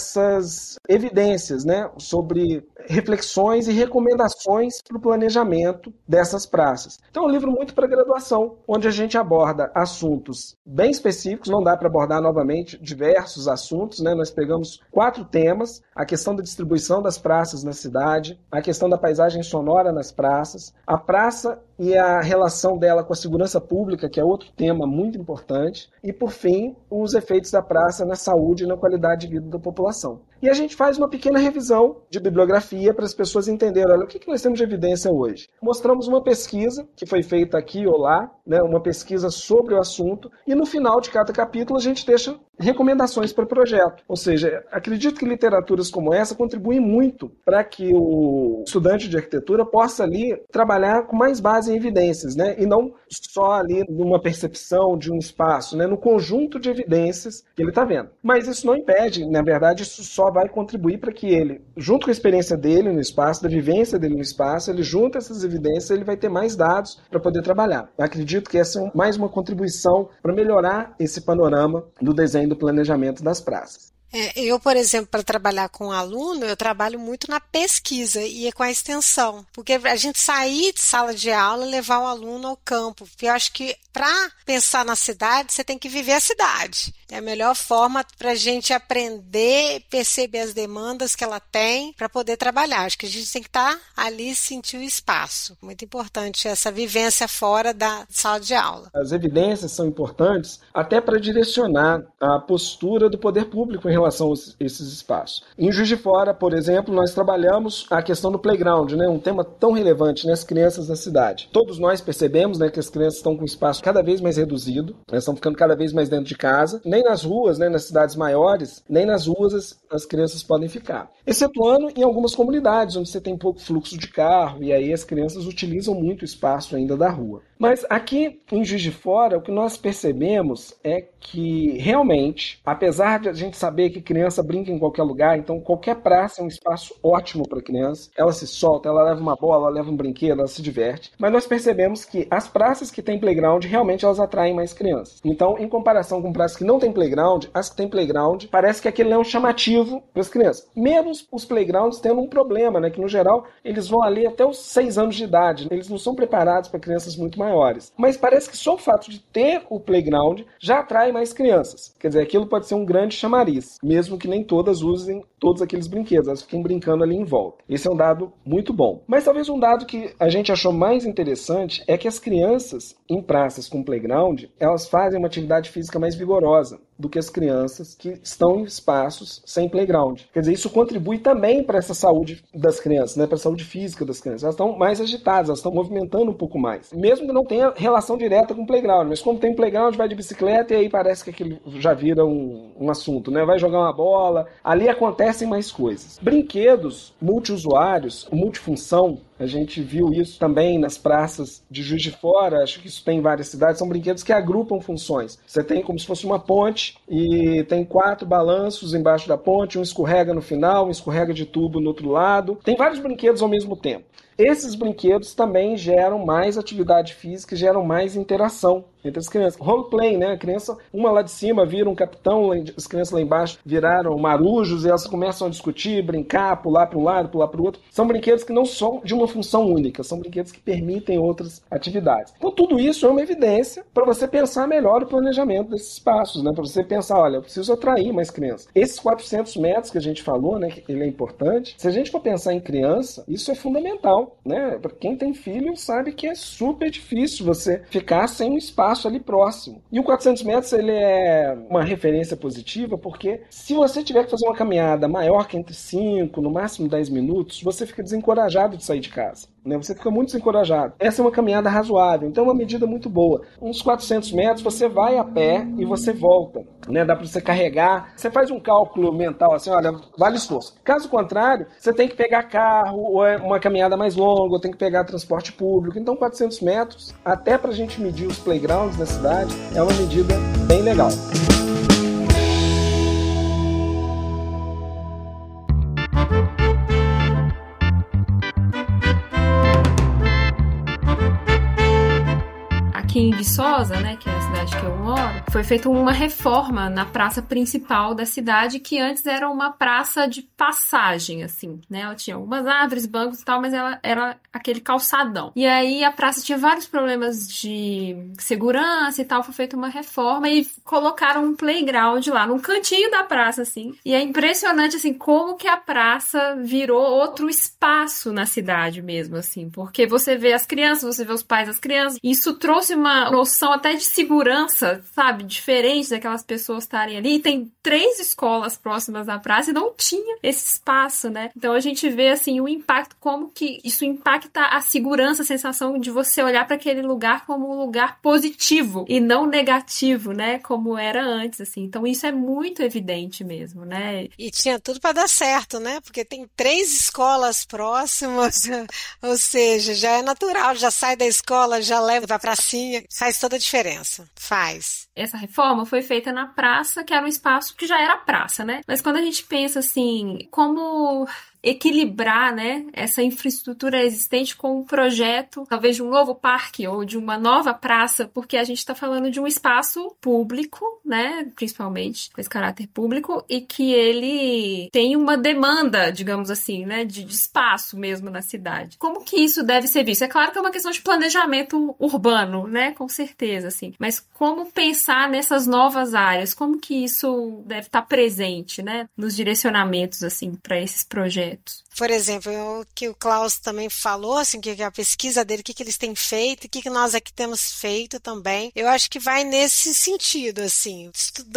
essas evidências, né? Sobre reflexões e recomendações para o planejamento dessas praças. Então é um livro muito para graduação, onde a gente aborda assuntos bem específicos, não dá para abordar novamente diversos assuntos, né? Nós pegamos 4 temas, a questão da distribuição das praças na cidade, a questão da paisagem sonora nas praças, a praça e a relação dela com a segurança pública, que é outro tema muito importante, e, por fim, os efeitos da praça na saúde e na qualidade de vida da população. E a gente faz uma pequena revisão de bibliografia para as pessoas entenderem, olha, o que nós temos de evidência hoje? Mostramos uma pesquisa que foi feita aqui ou lá, né, uma pesquisa sobre o assunto, e no final de cada capítulo a gente deixa recomendações para o projeto. Ou seja, acredito que literaturas como essa contribuem muito para que o estudante de arquitetura possa ali trabalhar com mais base em evidências, né, e não só ali numa percepção de um espaço, né, no conjunto de evidências que ele está vendo. Mas isso não impede, na verdade, isso só vai contribuir para que ele, junto com a experiência dele no espaço, da vivência dele no espaço, ele junta essas evidências, ele vai ter mais dados para poder trabalhar. Eu acredito que essa é mais uma contribuição para melhorar esse panorama do desenho do planejamento das praças. Eu, por exemplo, para trabalhar com aluno, eu trabalho muito na pesquisa e com a extensão, porque a gente sair de sala de aula e levar o aluno ao campo, porque eu acho que para pensar na cidade, você tem que viver a cidade. É a melhor forma para a gente aprender, perceber as demandas que ela tem para poder trabalhar. Acho que a gente tem que estar ali e sentir o espaço. Muito importante essa vivência fora da sala de aula. As evidências são importantes até para direcionar a postura do poder público em relação a esses espaços. Em Juiz de Fora, por exemplo, nós trabalhamos a questão do playground, né, um tema tão relevante, né, as crianças da cidade. Todos nós percebemos, né, que as crianças estão com espaço cada vez mais reduzido, elas estão ficando cada vez mais dentro de casa. Nem nas ruas, né, nas cidades maiores, nem nas ruas as crianças podem ficar. Excetuando em algumas comunidades, onde você tem pouco fluxo de carro, e aí as crianças utilizam muito o espaço ainda da rua. Mas aqui em Juiz de Fora, o que nós percebemos é que realmente, apesar de a gente saber que criança brinca em qualquer lugar, então qualquer praça é um espaço ótimo para criança, ela se solta, ela leva uma bola, ela leva um brinquedo, ela se diverte, mas nós percebemos que as praças que têm playground, realmente elas atraem mais crianças. Então, em comparação com praças que não têm playground, as que têm playground, parece que aquele é um chamativo para as crianças. Mesmo os playgrounds tendo um problema, né, que no geral eles vão ali até os 6 anos de idade, eles não são preparados para crianças muito maiores. Mas parece que só o fato de ter o playground já atrai mais crianças. Quer dizer, aquilo pode ser um grande chamariz, mesmo que nem todas usem todos aqueles brinquedos, elas fiquem brincando ali em volta. Esse é um dado muito bom. Mas talvez um dado que a gente achou mais interessante é que as crianças em praças com playground, elas fazem uma atividade física mais vigorosa do que as crianças que estão em espaços sem playground. Quer dizer, isso contribui também para essa saúde das crianças, né? Para a saúde física das crianças. Elas estão mais agitadas, elas estão movimentando um pouco mais. Mesmo que não tenha relação direta com o playground, mas como tem playground, vai de bicicleta e aí parece que aquilo já vira um assunto, né? Vai jogar uma bola, ali acontecem mais coisas. Brinquedos multiusuários, multifunção, a gente viu isso também nas praças de Juiz de Fora, acho que isso tem em várias cidades, são brinquedos que agrupam funções. Você tem como se fosse uma ponte e tem 4 balanços embaixo da ponte, um escorrega no final, um escorrega de tubo no outro lado. Tem vários brinquedos ao mesmo tempo. Esses brinquedos também geram mais atividade física, geram mais interação entre as crianças. Roleplay, né? A criança, uma lá de cima vira um capitão, as crianças lá embaixo viraram marujos e elas começam a discutir, brincar, pular para um lado, pular para o outro. São brinquedos que não são de uma função única, são brinquedos que permitem outras atividades. Então tudo isso é uma evidência para você pensar melhor o planejamento desses espaços, né? Para você pensar, olha, eu preciso atrair mais crianças. Esses 400 metros que a gente falou, né? Que ele é importante. Se a gente for pensar em criança, isso é fundamental, né? Para quem tem filho sabe que é super difícil você ficar sem um espaço ali próximo. E o 400 metros ele é uma referência positiva porque se você tiver que fazer uma caminhada maior que entre 5, no máximo 10 minutos, você fica desencorajado de sair de casa. Né? Você fica muito desencorajado. Essa é uma caminhada razoável, então é uma medida muito boa. Uns 400 metros você vai a pé e você volta. Né? Dá para você carregar. Você faz um cálculo mental assim, olha, vale esforço. Caso contrário, você tem que pegar carro, ou é uma caminhada mais longa, ou tem que pegar transporte público. Então 400 metros, até para a gente medir os playgrounds da cidade, é uma medida bem legal. Aqui em Viçosa, né, que é a cidade que eu moro, foi feita uma reforma na praça principal da cidade, que antes era uma praça de passagem, assim, né? Ela tinha algumas árvores, bancos e tal, mas ela era aquele calçadão. E aí a praça tinha vários problemas de segurança e tal, foi feita uma reforma e colocaram um playground lá, num cantinho da praça, assim. E é impressionante, assim, como que a praça virou outro espaço na cidade mesmo, assim, porque você vê as crianças, você vê os pais das crianças, e isso trouxe uma noção até de segurança, sabe, diferente daquelas pessoas estarem ali. E tem 3 escolas próximas à praça e não tinha esse espaço, né? Então a gente vê, assim, o impacto, como que isso impacta a segurança, a sensação de você olhar para aquele lugar como um lugar positivo e não negativo, né? Como era antes, assim. Então isso é muito evidente mesmo, né? E tinha tudo para dar certo, né? Porque tem 3 escolas próximas, ou seja, já é natural, já sai da escola, já leva pra pracinha, faz toda a diferença. Faz. Essa reforma foi feita na praça, que era um espaço que já era praça, né? Mas quando a gente pensa assim, como equilibrar, né, essa infraestrutura existente com um projeto, talvez de um novo parque ou de uma nova praça, porque a gente está falando de um espaço público, né, principalmente com esse caráter público, e que ele tem uma demanda, digamos assim, né, de espaço mesmo na cidade. Como que isso deve ser visto? É claro que é uma questão de planejamento urbano, né, com certeza, assim, mas como pensar nessas novas áreas? Como que isso deve estar presente, né, nos direcionamentos, assim, para esses projetos? Por exemplo, o que o Klaus também falou, assim, que a pesquisa dele, o que eles têm feito, o que nós aqui temos feito também, eu acho que vai nesse sentido, assim,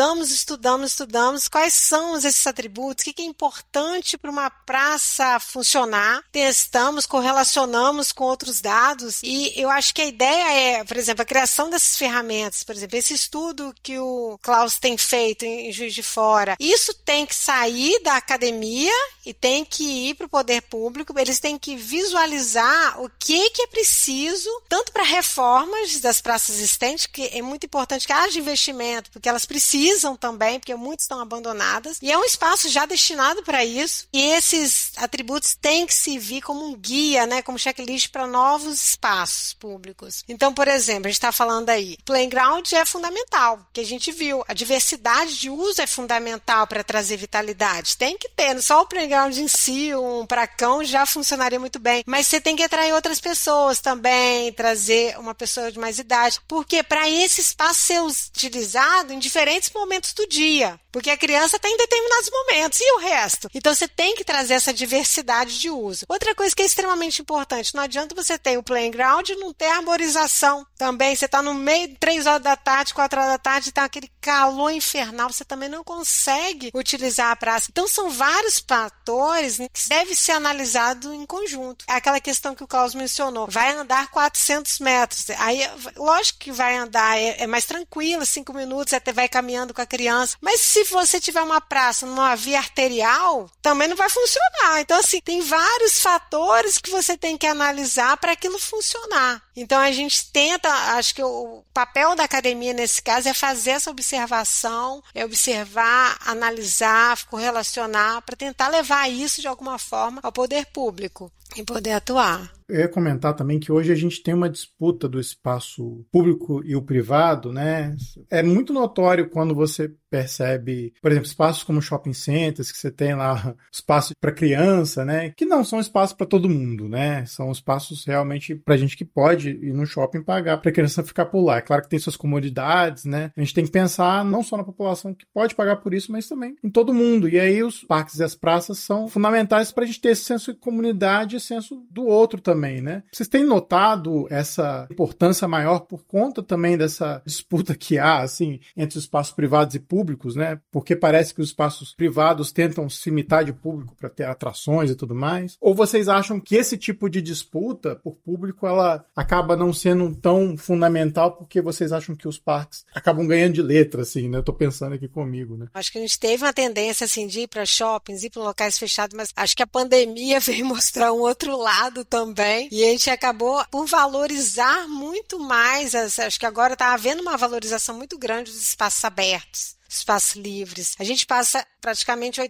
estudamos quais são esses atributos, o que é importante para uma praça funcionar, testamos, correlacionamos com outros dados, e eu acho que a ideia é, por exemplo, a criação dessas ferramentas, por exemplo, esse estudo que o Klaus tem feito em Juiz de Fora, isso tem que sair da academia e tem que ir para o poder público, eles têm que visualizar o que é preciso, tanto para reformas das praças existentes, que é muito importante que haja investimento, porque elas precisam também, porque muitas estão abandonadas, e é um espaço já destinado para isso, e esses atributos têm que servir como um guia, né, como checklist para novos espaços públicos. Então, por exemplo, a gente está falando aí, playground é fundamental, que a gente viu, a diversidade de uso é fundamental para trazer vitalidade, tem que ter, não só o playground em si, um pracão já funcionaria muito bem, mas você tem que atrair outras pessoas também, trazer uma pessoa de mais idade, porque para esse espaço ser utilizado em diferentes momentos do dia, porque a criança está em determinados momentos, e o resto? Então você tem que trazer essa diversidade de uso. Outra coisa que é extremamente importante, não adianta você ter o playground e não ter arborização também, você está no meio, 3 horas da tarde, 4 horas da tarde, está aquele calor infernal, você também não consegue utilizar a praça. Então são vários fatores que devem ser analisados em conjunto. Aquela questão que o Klaus mencionou, vai andar 400 metros, aí lógico que vai andar, é mais tranquilo, 5 minutos, até vai caminhando com a criança, mas se você tiver uma praça numa via arterial, também não vai funcionar. Então assim, tem vários fatores que você tem que analisar para aquilo funcionar. Então a gente tenta, acho que o papel da academia nesse caso é fazer essa observação, é observar, analisar, correlacionar, para tentar levar isso de alguma forma ao poder público e poder atuar. Eu ia comentar também que hoje a gente tem uma disputa do espaço público e o privado, né? É muito notório quando você percebe, por exemplo, espaços como shopping centers, que você tem lá espaço para criança, né? Que não são espaços para todo mundo, né? São espaços realmente para gente que pode ir no shopping pagar para a criança ficar por lá. É claro que tem suas comodidades, né? A gente tem que pensar não só na população que pode pagar por isso, mas também em todo mundo. E aí os parques e as praças são fundamentais para a gente ter esse senso de comunidade e senso do outro também, né? Vocês têm notado essa importância maior por conta também dessa disputa que há, assim, entre os espaços privados e públicos, né? Porque parece que os espaços privados tentam se imitar de público para ter atrações e tudo mais? Ou vocês acham que esse tipo de disputa por público, ela acaba não sendo tão fundamental porque vocês acham que os parques acabam ganhando de letra, assim, né? Eu tô pensando aqui comigo, né? Acho que a gente teve uma tendência, assim, de ir para shoppings, ir para locais fechados, mas acho que a pandemia veio mostrar um outro lado também, e a gente acabou por valorizar muito mais, acho que agora está havendo uma valorização muito grande dos espaços abertos, espaços livres. A gente passa praticamente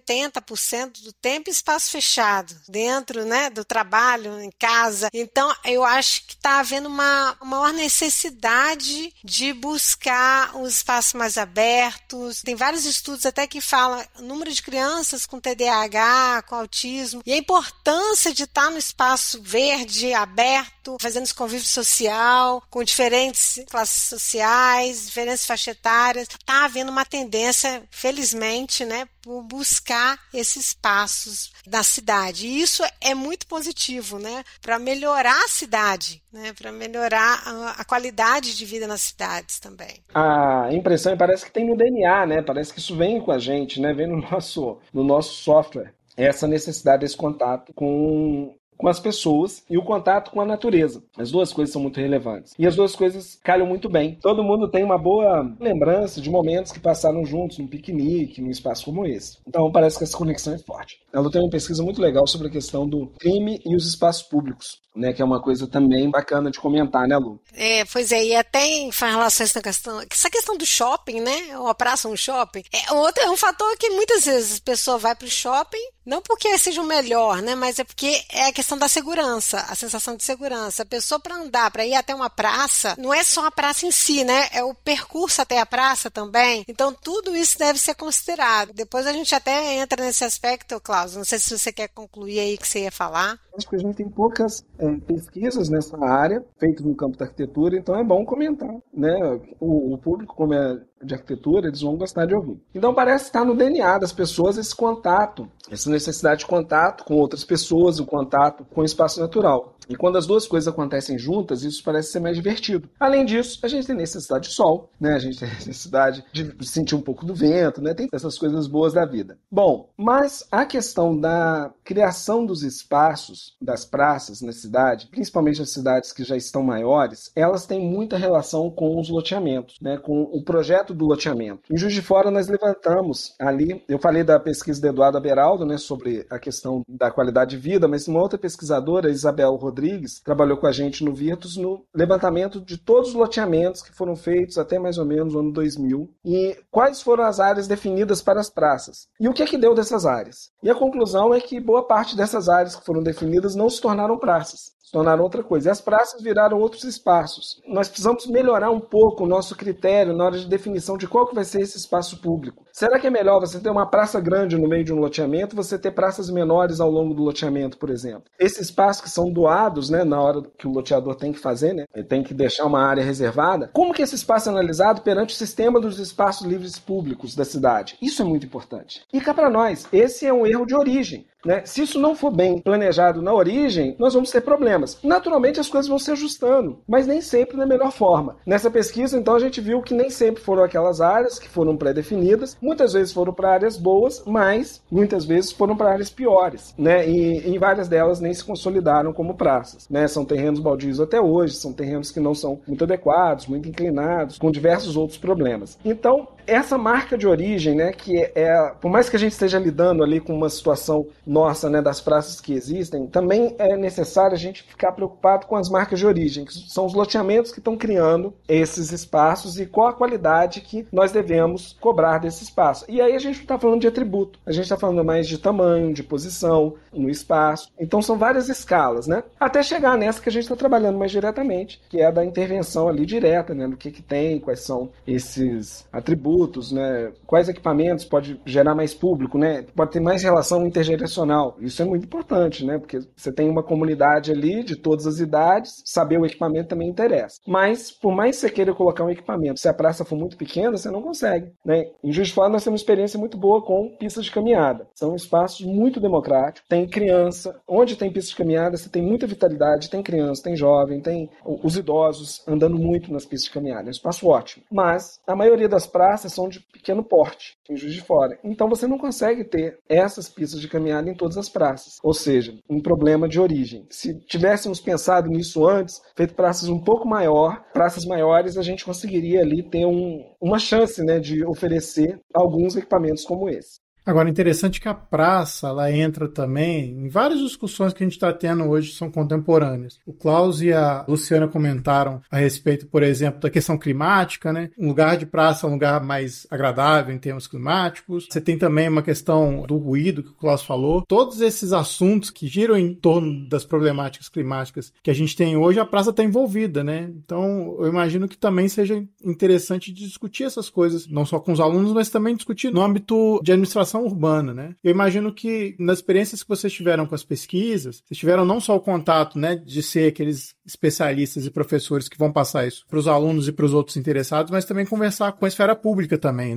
80% do tempo em espaço fechado, dentro, né, do trabalho, em casa. Então, eu acho que está havendo uma maior necessidade de buscar os espaços mais abertos. Tem vários estudos até que falam o número de crianças com TDAH, com autismo, e a importância de estar no espaço verde, aberto, fazendo esse convívio social, com diferentes classes sociais, diferentes faixas etárias. Está havendo uma tendência, felizmente, né, por buscar esses espaços da cidade. E isso é muito positivo, né? Para melhorar a cidade, né? Para melhorar a qualidade de vida nas cidades também. A impressão parece que tem no DNA, né? Parece que isso vem com a gente, né? Vem no nosso software. Essa necessidade desse contato com as pessoas e o contato com a natureza. As duas coisas são muito relevantes. E as duas coisas calham muito bem. Todo mundo tem uma boa lembrança de momentos que passaram juntos, num piquenique, num espaço como esse. Então parece que essa conexão é forte. Ela tem uma pesquisa muito legal sobre a questão do crime e os espaços públicos, né? Que é uma coisa também bacana de comentar, né, Lu? Pois é, e até em relação a essa questão do shopping, né? Uma praça, um shopping, é um fator que muitas vezes a pessoa vai para o shopping, não porque seja o melhor, né? Mas é porque é a questão da segurança, a sensação de segurança. A pessoa para andar, para ir até uma praça, não é só a praça em si, né? É o percurso até a praça também. Então tudo isso deve ser considerado. Depois a gente até entra nesse aspecto, Klaus. Não sei se você quer concluir aí o que você ia falar. Acho que a gente tem poucas pesquisas nessa área, feitas no campo da arquitetura, então é bom comentar, né? O público, como é de arquitetura, eles vão gostar de ouvir. Então parece estar no DNA das pessoas esse contato, essa necessidade de contato com outras pessoas, o contato com o espaço natural. E quando as duas coisas acontecem juntas, isso parece ser mais divertido. Além disso, a gente tem necessidade de sol, né? A gente tem necessidade de sentir um pouco do vento, né? Tem essas coisas boas da vida. Bom, mas a questão da criação dos espaços, das praças na cidade, principalmente as cidades que já estão maiores, elas têm muita relação com os loteamentos, né? Com o projeto do loteamento. Em Juiz de Fora, nós levantamos ali, eu falei da pesquisa da Eduarda Beraldo, né? Sobre a questão da qualidade de vida, mas uma outra pesquisadora, Isabel Rodrigues, trabalhou com a gente no Virtus no levantamento de todos os loteamentos que foram feitos até mais ou menos o ano 2000 e quais foram as áreas definidas para as praças. E o que deu dessas áreas? E a conclusão é que boa parte dessas áreas que foram definidas não se tornaram praças. Se tornaram outra coisa. E as praças viraram outros espaços. Nós precisamos melhorar um pouco o nosso critério na hora de definição de qual que vai ser esse espaço público. Será que é melhor você ter uma praça grande no meio de um loteamento, você ter praças menores ao longo do loteamento, por exemplo? Esses espaços que são doados, né, na hora que o loteador tem que fazer, né, ele tem que deixar uma área reservada. Como que esse espaço é analisado perante o sistema dos espaços livres públicos da cidade? Isso é muito importante. E cá para nós, esse é um erro de origem. Né? Se isso não for bem planejado na origem, nós vamos ter problemas. Naturalmente as coisas vão se ajustando, mas nem sempre da melhor forma. Nessa pesquisa, então, a gente viu que nem sempre foram aquelas áreas que foram pré-definidas, muitas vezes foram para áreas boas, mas muitas vezes foram para áreas piores, né? E em várias delas nem se consolidaram como praças, né? São terrenos baldios até hoje, são terrenos que não são muito adequados, muito inclinados, com diversos outros problemas. Então, essa marca de origem, né, que por mais que a gente esteja lidando ali com uma situação nossa, né, das praças que existem, também é necessário a gente ficar preocupado com as marcas de origem, que são os loteamentos que estão criando esses espaços e qual a qualidade que nós devemos cobrar desse espaço. E aí a gente não está falando de atributo, a gente está falando mais de tamanho, de posição no espaço. Então são várias escalas, né? Até chegar nessa que a gente está trabalhando mais diretamente, que é a da intervenção ali direta, né, do que tem, quais são esses atributos, né? Quais equipamentos pode gerar mais público, né? Pode ter mais relação intergeracional. Isso é muito importante, né? Porque você tem uma comunidade ali de todas as idades, saber o equipamento também interessa. Mas, por mais que você queira colocar um equipamento, se a praça for muito pequena, você não consegue, né? Em Juiz de Fora nós temos uma experiência muito boa com pistas de caminhada. São espaços muito democráticos. Tem criança. Onde tem pista de caminhada, você tem muita vitalidade. Tem criança, tem jovem, tem os idosos andando muito nas pistas de caminhada. É um espaço ótimo. Mas a maioria das praças são de pequeno porte, em Juiz de Fora. Então você não consegue ter essas pistas de caminhada em todas as praças. Ou seja, um problema de origem. Se tivéssemos pensado nisso antes, feito praças um pouco praças maiores, a gente conseguiria ali ter uma chance, né, de oferecer alguns equipamentos como esse. Agora, interessante que a praça, ela entra também em várias discussões que a gente está tendo hoje, são contemporâneas. O Klaus e a Luciana comentaram a respeito, por exemplo, da questão climática, né? Um lugar de praça é um lugar mais agradável em termos climáticos. Você tem também uma questão do ruído, que o Klaus falou. Todos esses assuntos que giram em torno das problemáticas climáticas que a gente tem hoje, a praça está envolvida, né? Então, eu imagino que também seja interessante discutir essas coisas, não só com os alunos, mas também discutir no âmbito de administração urbana, né? Eu imagino que nas experiências que vocês tiveram com as pesquisas, vocês tiveram não só o contato, né, de ser aqueles especialistas e professores que vão passar isso para os alunos e para os outros interessados, mas também conversar com a esfera pública também, né?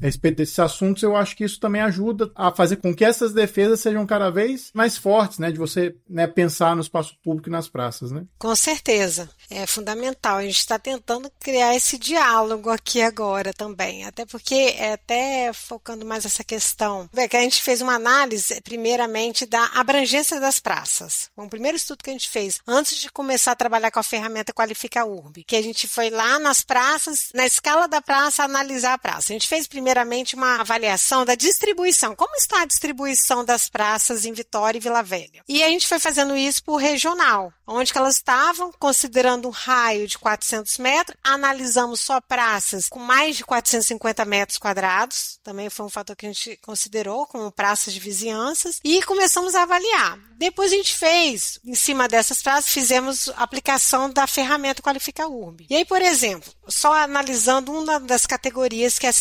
A respeito desses assuntos, eu acho que isso também ajuda a fazer com que essas defesas sejam cada vez mais fortes, né? De você, né, pensar no espaço público e nas praças, né? Com certeza. É fundamental. A gente está tentando criar esse diálogo aqui agora também. Até porque, até focando mais essa questão, que a gente fez uma análise, primeiramente, da abrangência das praças. Foi o primeiro estudo que a gente fez, antes de começar a trabalhar com a ferramenta Qualifica Urb, que a gente foi lá nas praças, na escala da praça, analisar a praça. A gente fez, primeiramente, uma avaliação da distribuição. Como está a distribuição das praças em Vitória e Vila Velha? E a gente foi fazendo isso por regional, onde que elas estavam, considerando um raio de 400 metros, analisamos só praças com mais de 450 metros quadrados, também foi um fator que a gente considerou como praças de vizinhanças, e começamos a avaliar. Depois a gente fez, em cima dessas praças, fizemos a aplicação da ferramenta Qualifica Urb. E aí, por exemplo, só analisando uma das categorias que é a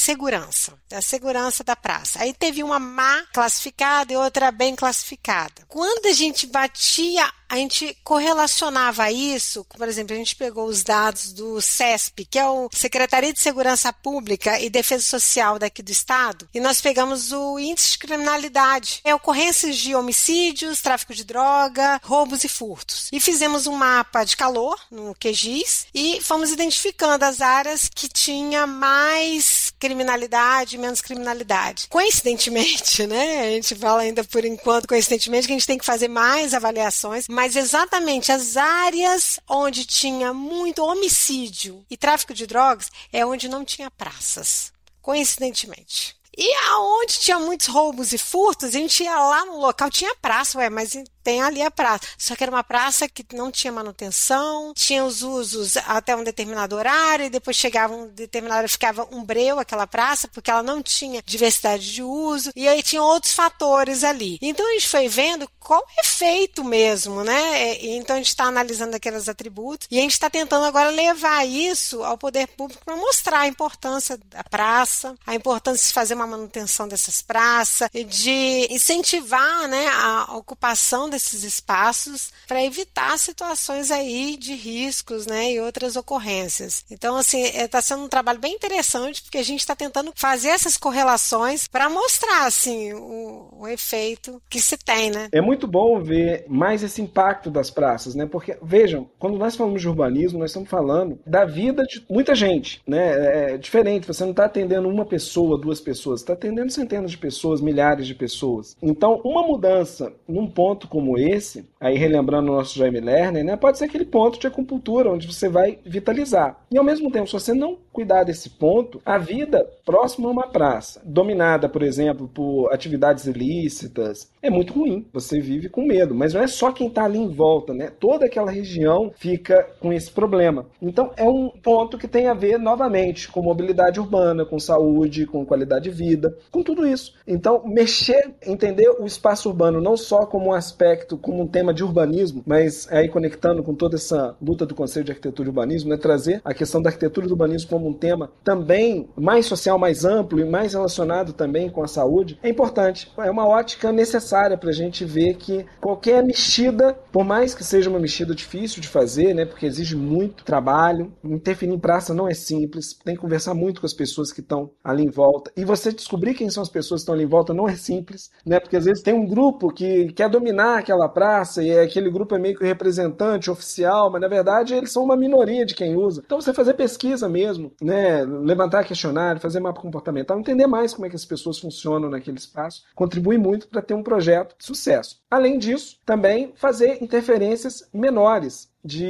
segurança da praça. Aí teve uma má classificada e outra bem classificada. Quando a gente batia, a gente correlacionava isso, por exemplo, a gente pegou os dados do CESP, que é o Secretaria de Segurança Pública e Defesa Social daqui do estado, e nós pegamos o índice de criminalidade, ocorrências de homicídios, tráfico de droga, roubos e furtos. E fizemos um mapa de calor no QGIS e fomos identificando as áreas que tinha mais criminalidade e menos criminalidade. Coincidentemente, né, a gente fala ainda por enquanto, coincidentemente, que a gente tem que fazer mais avaliações, mas exatamente as áreas onde tinha muito homicídio e tráfico de drogas é onde não tinha praças, coincidentemente. E aonde tinha muitos roubos e furtos, a gente ia lá no local, tinha praça, mas tem ali a praça. Só que era uma praça que não tinha manutenção, tinha os usos até um determinado horário, e depois chegava um determinado horário, ficava um breu aquela praça, porque ela não tinha diversidade de uso, e aí tinha outros fatores ali. Então a gente foi vendo qual o efeito mesmo, né? Então a gente está analisando aqueles atributos, e a gente está tentando agora levar isso ao poder público para mostrar a importância da praça, a importância de fazer uma manutenção dessas praças, de incentivar, né, a ocupação desses espaços para evitar situações aí de riscos, né, e outras ocorrências. Então, assim, está sendo um trabalho bem interessante, porque a gente está tentando fazer essas correlações para mostrar, assim, o efeito que se tem, né? É muito bom ver mais esse impacto das praças, né? Porque, vejam, quando nós falamos de urbanismo, nós estamos falando da vida de muita gente, né? É diferente, você não está atendendo uma pessoa, duas pessoas, está atendendo centenas de pessoas, milhares de pessoas. Então, uma mudança num ponto como esse, aí relembrando o nosso Jaime Lerner, né, pode ser aquele ponto de acupuntura, onde você vai vitalizar. E ao mesmo tempo, se você não cuidar desse ponto, a vida próxima a uma praça, dominada, por exemplo, por atividades ilícitas, é muito ruim. Você vive com medo. Mas não é só quem está ali em volta, né? Toda aquela região fica com esse problema. Então, é um ponto que tem a ver, novamente, com mobilidade urbana, com saúde, com qualidade de vida, com tudo isso. Então, entender o espaço urbano não só como um aspecto, como um tema de urbanismo, mas aí conectando com toda essa luta do Conselho de Arquitetura e Urbanismo, né, trazer a questão da arquitetura e do urbanismo como um tema também mais social, mais amplo e mais relacionado também com a saúde, é importante. É uma ótica necessária para a gente ver que qualquer mexida, por mais que seja uma mexida difícil de fazer, né, porque exige muito trabalho, interferir em praça não é simples, tem que conversar muito com as pessoas que estão ali em volta, e você descobrir quem são as pessoas que estão ali em volta não é simples, né, porque às vezes tem um grupo que quer dominar aquela praça e aquele grupo é meio que representante oficial, mas na verdade eles são uma minoria de quem usa. Então você fazer pesquisa mesmo, né, levantar questionário, fazer mapa comportamental, entender mais como é que as pessoas funcionam naquele espaço, contribui muito para ter um projeto de sucesso. Além disso, também fazer interferências menores,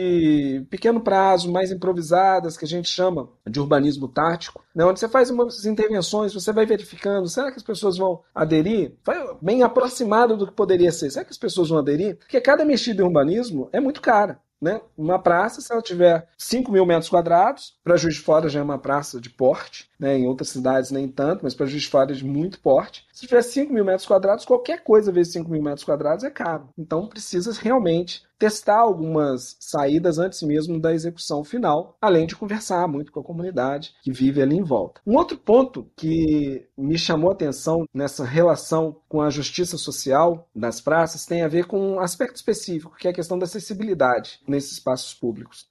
de pequeno prazo, mais improvisadas, que a gente chama de urbanismo tático, né, onde você faz umas intervenções, você vai verificando, será que as pessoas vão aderir? Vai bem aproximado do que poderia ser. Será que as pessoas vão aderir? Porque cada mexida em urbanismo é muito cara. Né? Uma praça, se ela tiver 5 mil metros quadrados, para Juiz de Fora já é uma praça de porte, né? Em outras cidades nem tanto, mas para Juiz de Fora é de muito porte. Se tiver 5 mil metros quadrados, qualquer coisa vezes 5 mil metros quadrados é caro. Então precisa realmente testar algumas saídas antes mesmo da execução final, além de conversar muito com a comunidade que vive ali em volta. Um outro ponto que me chamou a atenção nessa relação com a justiça social das praças tem a ver com um aspecto específico, que é a questão da acessibilidade nesses espaços públicos.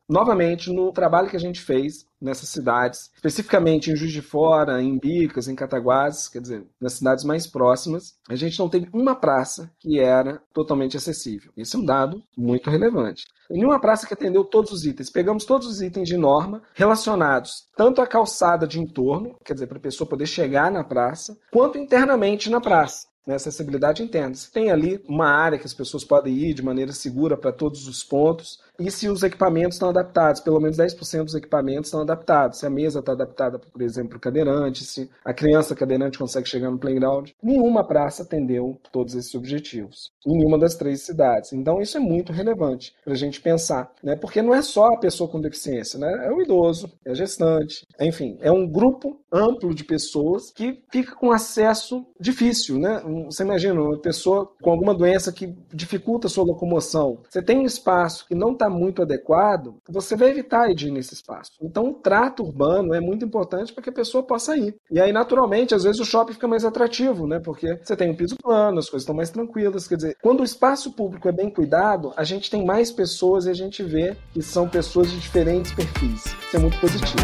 novamente, no trabalho que a gente fez nessas cidades, especificamente em Juiz de Fora, em Bicas, em Cataguases, quer dizer, nas cidades mais próximas, a gente não teve uma praça que era totalmente acessível. Esse é um dado muito relevante. Nenhuma praça que atendeu todos os itens. Pegamos todos os itens de norma relacionados tanto à calçada de entorno, quer dizer, para a pessoa poder chegar na praça, quanto internamente na praça. Acessibilidade interna. Você tem ali uma área que as pessoas podem ir de maneira segura para todos os pontos, e se os equipamentos estão adaptados, pelo menos 10% dos equipamentos estão adaptados. Se a mesa está adaptada, por exemplo, para o cadeirante, se a criança cadeirante consegue chegar no playground. Nenhuma praça atendeu todos esses objetivos, em nenhuma das 3 cidades. Então isso é muito relevante para a gente pensar, né? Porque não é só a pessoa com deficiência, né? É o idoso, é a gestante, enfim, é um grupo amplo de pessoas que fica com acesso difícil, né? Você imagina uma pessoa com alguma doença que dificulta a sua locomoção. Você tem um espaço que não está muito adequado, você vai evitar ir nesse espaço. Então, o trato urbano é muito importante para que a pessoa possa ir. E aí, naturalmente, às vezes o shopping fica mais atrativo, né? Porque você tem um piso plano, as coisas estão mais tranquilas. Quer dizer, quando o espaço público é bem cuidado, a gente tem mais pessoas e a gente vê que são pessoas de diferentes perfis. Isso é muito positivo.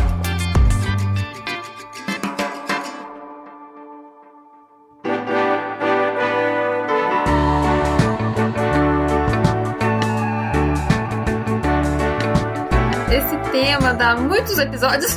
Dá muitos episódios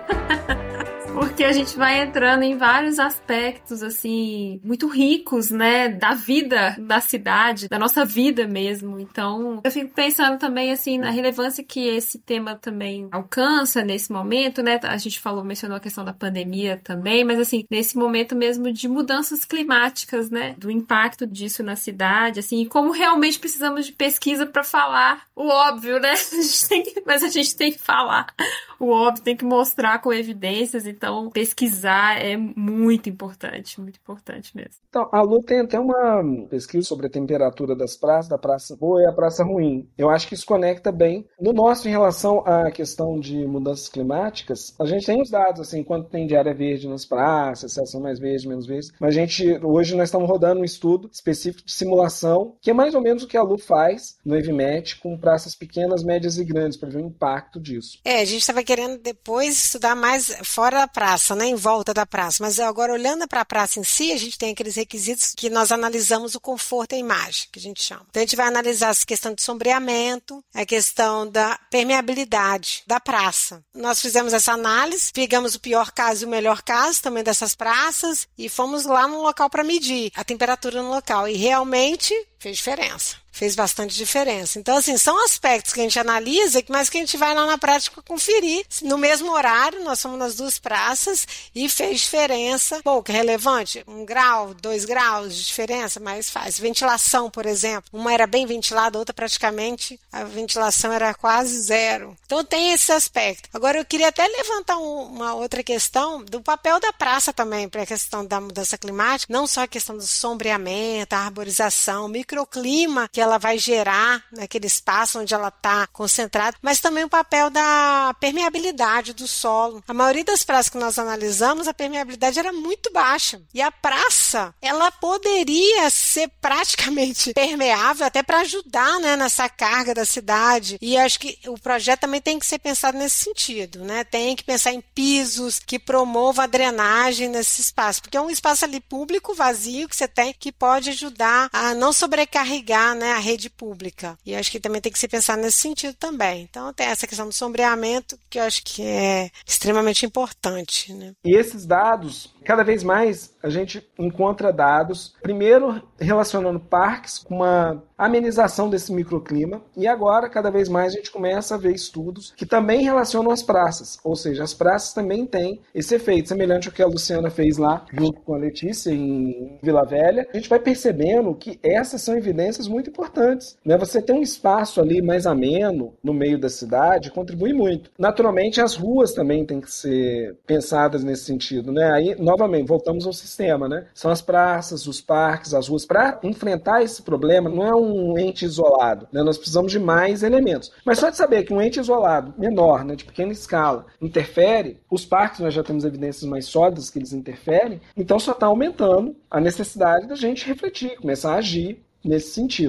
porque a gente vai entrando em vários aspectos assim muito ricos, né, da vida da cidade, da nossa vida mesmo. Então eu fico pensando também assim na relevância que esse tema também alcança nesse momento, né? A gente mencionou a questão da pandemia também, mas assim nesse momento mesmo de mudanças climáticas, né, do impacto disso na cidade, assim, e como realmente precisamos de pesquisa para falar o óbvio, né? Mas a gente tem que falar o óbvio, tem que mostrar com evidências. Então, pesquisar é muito importante mesmo. Então, a Lu tem até uma pesquisa sobre a temperatura das praças, da praça boa e a praça ruim. Eu acho que isso conecta bem. No nosso, em relação à questão de mudanças climáticas, a gente tem os dados, assim, quanto tem de área verde nas praças, se elas são mais verdes, menos verdes. Mas hoje nós estamos rodando um estudo específico de simulação, que é mais ou menos o que a Lu faz no EVMET com praças pequenas, médias e grandes, para ver o impacto disso. A gente estava querendo depois estudar mais fora da praça, né, em volta da praça, mas agora olhando para a praça em si, a gente tem aqueles requisitos que nós analisamos o conforto e a imagem, que a gente chama. Então a gente vai analisar essa questão de sombreamento, a questão da permeabilidade da praça. Nós fizemos essa análise, pegamos o pior caso e o melhor caso também dessas praças e fomos lá no local para medir a temperatura no local e realmente fez diferença. Fez bastante diferença. Então, assim, são aspectos que a gente analisa, mas que a gente vai lá na prática conferir. No mesmo horário, nós fomos nas 2 praças e fez diferença. Pouco, é relevante? 1 grau, 2 graus de diferença, mas faz. Ventilação, por exemplo. Uma era bem ventilada, a outra praticamente, a ventilação era quase 0. Então, tem esse aspecto. Agora, eu queria até levantar uma outra questão do papel da praça também, para a questão da mudança climática, não só a questão do sombreamento, a arborização, o microclima que ela vai gerar naquele espaço onde ela está concentrada, mas também o papel da permeabilidade do solo. A maioria das praças que nós analisamos, a permeabilidade era muito baixa. E a praça, ela poderia ser praticamente permeável até para ajudar, né, nessa carga da cidade. E acho que o projeto também tem que ser pensado nesse sentido, né? Tem que pensar em pisos que promovam a drenagem nesse espaço, porque é um espaço ali público, vazio, que você tem, que pode ajudar a não sobrecarregar, né, a rede pública. E acho que também tem que se pensar nesse sentido também. Então tem essa questão do sombreamento que eu acho que é extremamente importante, né? E esses dados, cada vez mais a gente encontra dados, primeiro relacionando parques com uma amenização desse microclima, e agora cada vez mais a gente começa a ver estudos que também relacionam as praças, ou seja, as praças também têm esse efeito, semelhante ao que a Luciana fez lá, junto com a Letícia em Vila Velha. A gente vai percebendo que essas são evidências muito importantes, né? Você ter um espaço ali mais ameno no meio da cidade contribui muito. Naturalmente, as ruas também têm que ser pensadas nesse sentido, né? Aí, novamente, voltamos ao sistema, né? São as praças, os parques, as ruas. Para enfrentar esse problema, não é um ente isolado, né? Nós precisamos de mais elementos. Mas só de saber que um ente isolado, menor, né, de pequena escala, interfere, os parques nós já temos evidências mais sólidas que eles interferem, então só está aumentando a necessidade da gente refletir, começar a agir nesse sentido.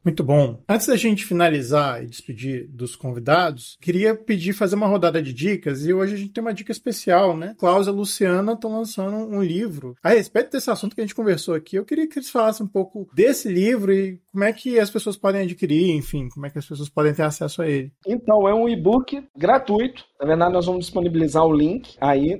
Muito bom. Antes da gente finalizar e despedir dos convidados, queria fazer uma rodada de dicas, e hoje a gente tem uma dica especial, né? Klaus e a Luciana estão lançando um livro. A respeito desse assunto que a gente conversou aqui, eu queria que eles falassem um pouco desse livro e como é que as pessoas podem adquirir, enfim, como é que as pessoas podem ter acesso a ele. Então, é um e-book gratuito. Na verdade, nós vamos disponibilizar o link aí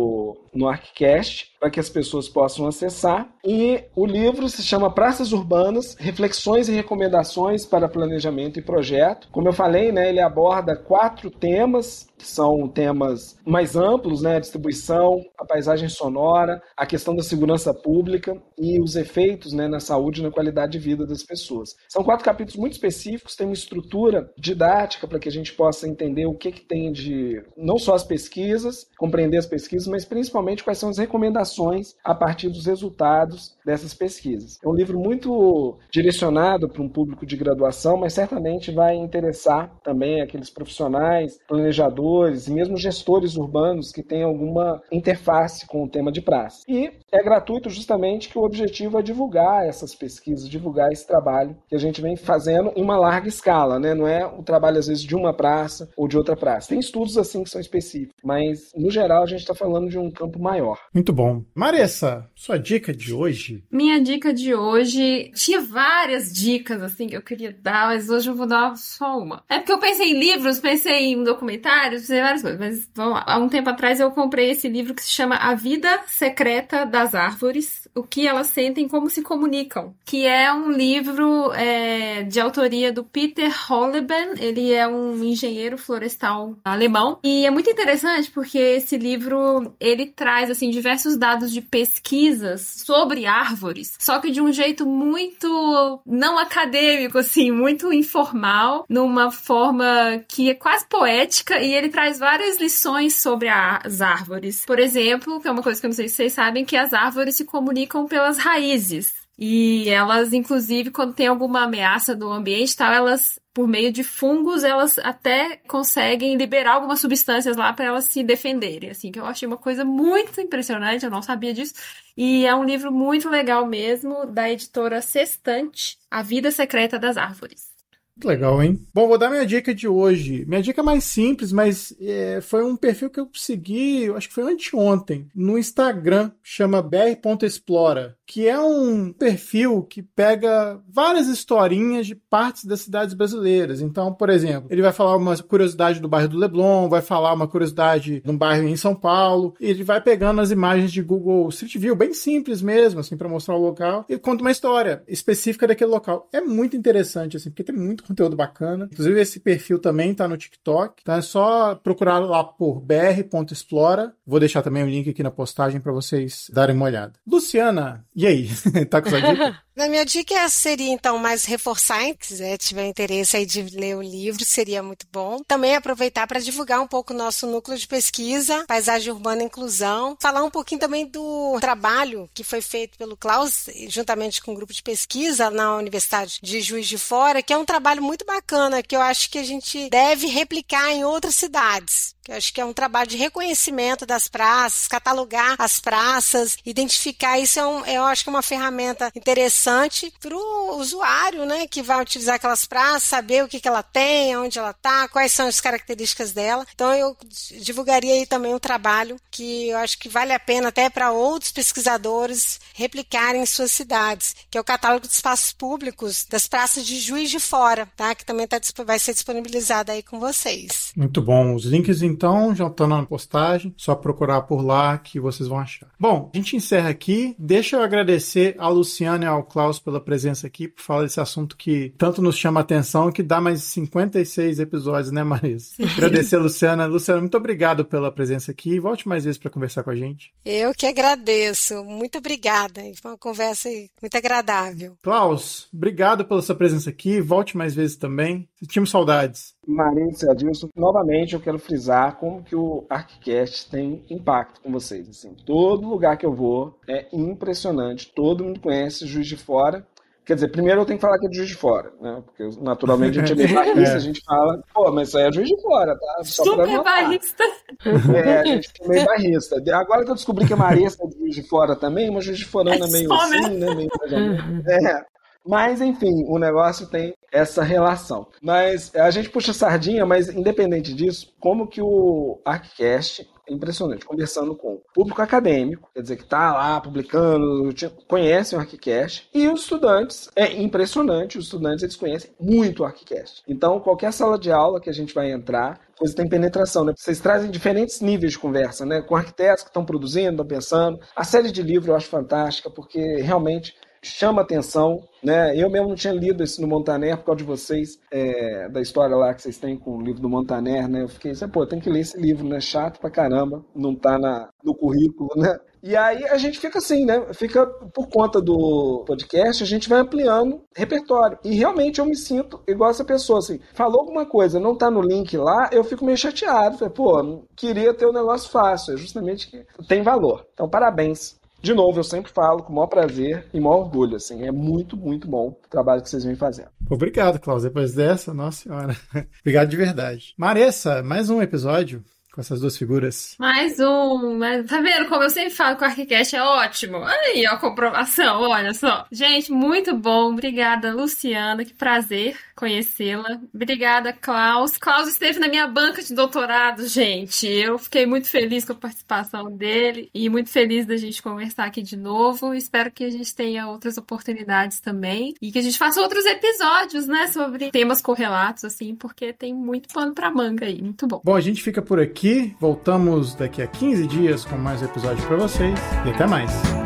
no ArcCast para que as pessoas possam acessar. E o livro se chama Praças Urbanas, Reflexões e Recomendações para Planejamento e Projeto. Como eu falei, né, ele aborda 4 temas, que são temas mais amplos, né, a distribuição, a paisagem sonora, a questão da segurança pública e os efeitos, né, na saúde e na qualidade de vida das pessoas. São 4 capítulos muito específicos, tem uma estrutura didática para que a gente possa entender o que tem de, não só as pesquisas, compreender as pesquisas, mas principalmente quais são as recomendações a partir dos resultados dessas pesquisas. É um livro muito direcionado para um público de graduação, mas certamente vai interessar também aqueles profissionais, planejadores e mesmo gestores urbanos que têm alguma interface com o tema de praça. E é gratuito justamente que o objetivo é divulgar essas pesquisas, divulgar esse trabalho que a gente vem fazendo em uma larga escala, né? Não é o trabalho, às vezes, de uma praça ou de outra praça. Tem estudos assim que são específicos, mas, no geral, a gente está falando de um campo maior. Muito bom. Maressa, sua dica de hoje? Minha dica de hoje... Tinha várias dicas, assim, que eu queria dar, mas hoje eu vou dar só uma. É porque eu pensei em livros, pensei em documentários, pensei em várias coisas, mas vamos lá. Há um tempo atrás eu comprei esse livro que se chama A Vida Secreta das Árvores, o que elas sentem, como se comunicam, que é um livro de autoria do Peter Holleben. Ele é um engenheiro florestal alemão, e é muito interessante porque esse livro, ele traz, assim, diversos dados de pesquisas sobre árvores, só que de um jeito muito não acadêmico, assim, muito informal, numa forma que é quase poética, e ele traz várias lições sobre as árvores. Por exemplo, que é uma coisa que eu não sei se vocês sabem, que as árvores se comunicam pelas raízes. E elas, inclusive, quando tem alguma ameaça do ambiente, tal, elas, por meio de fungos, elas até conseguem liberar algumas substâncias lá para elas se defenderem, assim, que eu achei uma coisa muito impressionante, eu não sabia disso. E é um livro muito legal mesmo, da editora Sextante, A Vida Secreta das Árvores. Legal, hein? Bom, vou dar minha dica de hoje. Minha dica é mais simples, mas foi um perfil que eu segui, eu acho que foi anteontem, no Instagram, chama br.explora, que é um perfil que pega várias historinhas de partes das cidades brasileiras. Então, por exemplo, ele vai falar uma curiosidade do bairro do Leblon, vai falar uma curiosidade de um bairro em São Paulo, e ele vai pegando as imagens de Google Street View, bem simples mesmo, assim, para mostrar o local, e conta uma história específica daquele local. É muito interessante, assim, porque tem muito conteúdo bacana. Inclusive, esse perfil também tá no TikTok. Então é só procurar lá por br.explora. Vou deixar também o link aqui na postagem para vocês darem uma olhada. Luciana, e aí? Tá com sua dica? Na minha dica seria, então, mais reforçar, se tiver interesse aí de ler o livro, seria muito bom. Também aproveitar para divulgar um pouco o nosso núcleo de pesquisa, Paisagem Urbana e Inclusão. Falar um pouquinho também do trabalho que foi feito pelo Klaus, juntamente com um grupo de pesquisa na Universidade de Juiz de Fora, que é um trabalho muito bacana, que eu acho que a gente deve replicar em outras cidades. Eu acho que é um trabalho de reconhecimento das praças, catalogar as praças, identificar. Isso eu acho que é uma ferramenta interessante para o usuário, né, que vai utilizar aquelas praças, saber o que ela tem, onde ela está, quais são as características dela. Então eu divulgaria aí também um trabalho que eu acho que vale a pena até para outros pesquisadores replicarem em suas cidades, que é o catálogo de espaços públicos das praças de Juiz de Fora, tá? Que também vai ser disponibilizado aí com vocês. Muito bom. Os links então já estão na postagem, só procurar por lá que vocês vão achar. Bom, a gente encerra aqui. Deixa eu agradecer a Luciana e ao Klaus pela presença aqui, por falar desse assunto que tanto nos chama a atenção, que dá mais 56 episódios, né, Marisa? Agradecer a Luciana. Luciana, muito obrigado pela presença aqui. Volte mais vezes para conversar com a gente. Eu que agradeço. Muito obrigada. Foi uma conversa muito agradável. Klaus, obrigado pela sua presença aqui. Volte mais vezes também. Sentimos saudades. Marisa e Adilson, novamente eu quero frisar como que o ArcCast tem impacto com vocês. Assim, todo lugar que eu vou é impressionante. Todo mundo conhece Juiz de Fora. Quer dizer, primeiro eu tenho que falar que é de Juiz de Fora, né? Porque naturalmente a gente é meio barrista, a gente fala, pô, mas isso aí é Juiz de Fora, tá? Só super barrista. A gente é meio barrista. Agora que eu descobri que a Marisa é de Juiz de Fora também, uma Juiz de Forana meio assim, né? Meio... Mas, enfim, o negócio tem essa relação. Mas a gente puxa sardinha, mas independente disso, como que o ArcCast é impressionante, conversando com o público acadêmico, quer dizer, que está lá publicando, conhecem o ArcCast, e os estudantes, é impressionante, os estudantes eles conhecem muito o ArcCast. Então, qualquer sala de aula que a gente vai entrar, coisa tem penetração, né? Vocês trazem diferentes níveis de conversa, né? Com arquitetos que estão produzindo, estão pensando. A série de livros eu acho fantástica, porque realmente chama atenção, né? Eu mesmo não tinha lido esse no Montaner por causa de vocês, da história lá que vocês têm com o livro do Montaner, né? Eu fiquei assim, pô, tem que ler esse livro, né? Chato pra caramba, não tá no currículo, né? E aí a gente fica assim, né? Fica por conta do podcast, a gente vai ampliando repertório. E realmente eu me sinto igual essa pessoa, assim, falou alguma coisa, não tá no link lá, eu fico meio chateado. Falei, pô, queria ter um negócio fácil, é justamente que tem valor. Então, parabéns. De novo, eu sempre falo com o maior prazer e maior orgulho, assim, é muito, muito bom o trabalho que vocês vêm fazendo. Obrigado, Klaus, depois dessa, nossa senhora. Obrigado de verdade. Maressa, mais um episódio com essas duas figuras. Mais um, tá vendo como eu sempre falo que o ArcCast é ótimo? Aí, ó, a comprovação, olha só. Gente, muito bom, obrigada, Luciana, que prazer conhecê-la. Obrigada, Klaus. Klaus esteve na minha banca de doutorado, gente. Eu fiquei muito feliz com a participação dele e muito feliz da gente conversar aqui de novo. Espero que a gente tenha outras oportunidades também e que a gente faça outros episódios, né, sobre temas correlatos, assim, porque tem muito pano pra manga aí. Muito bom. Bom, a gente fica por aqui. Voltamos daqui a 15 dias com mais um episódio para vocês. E até mais.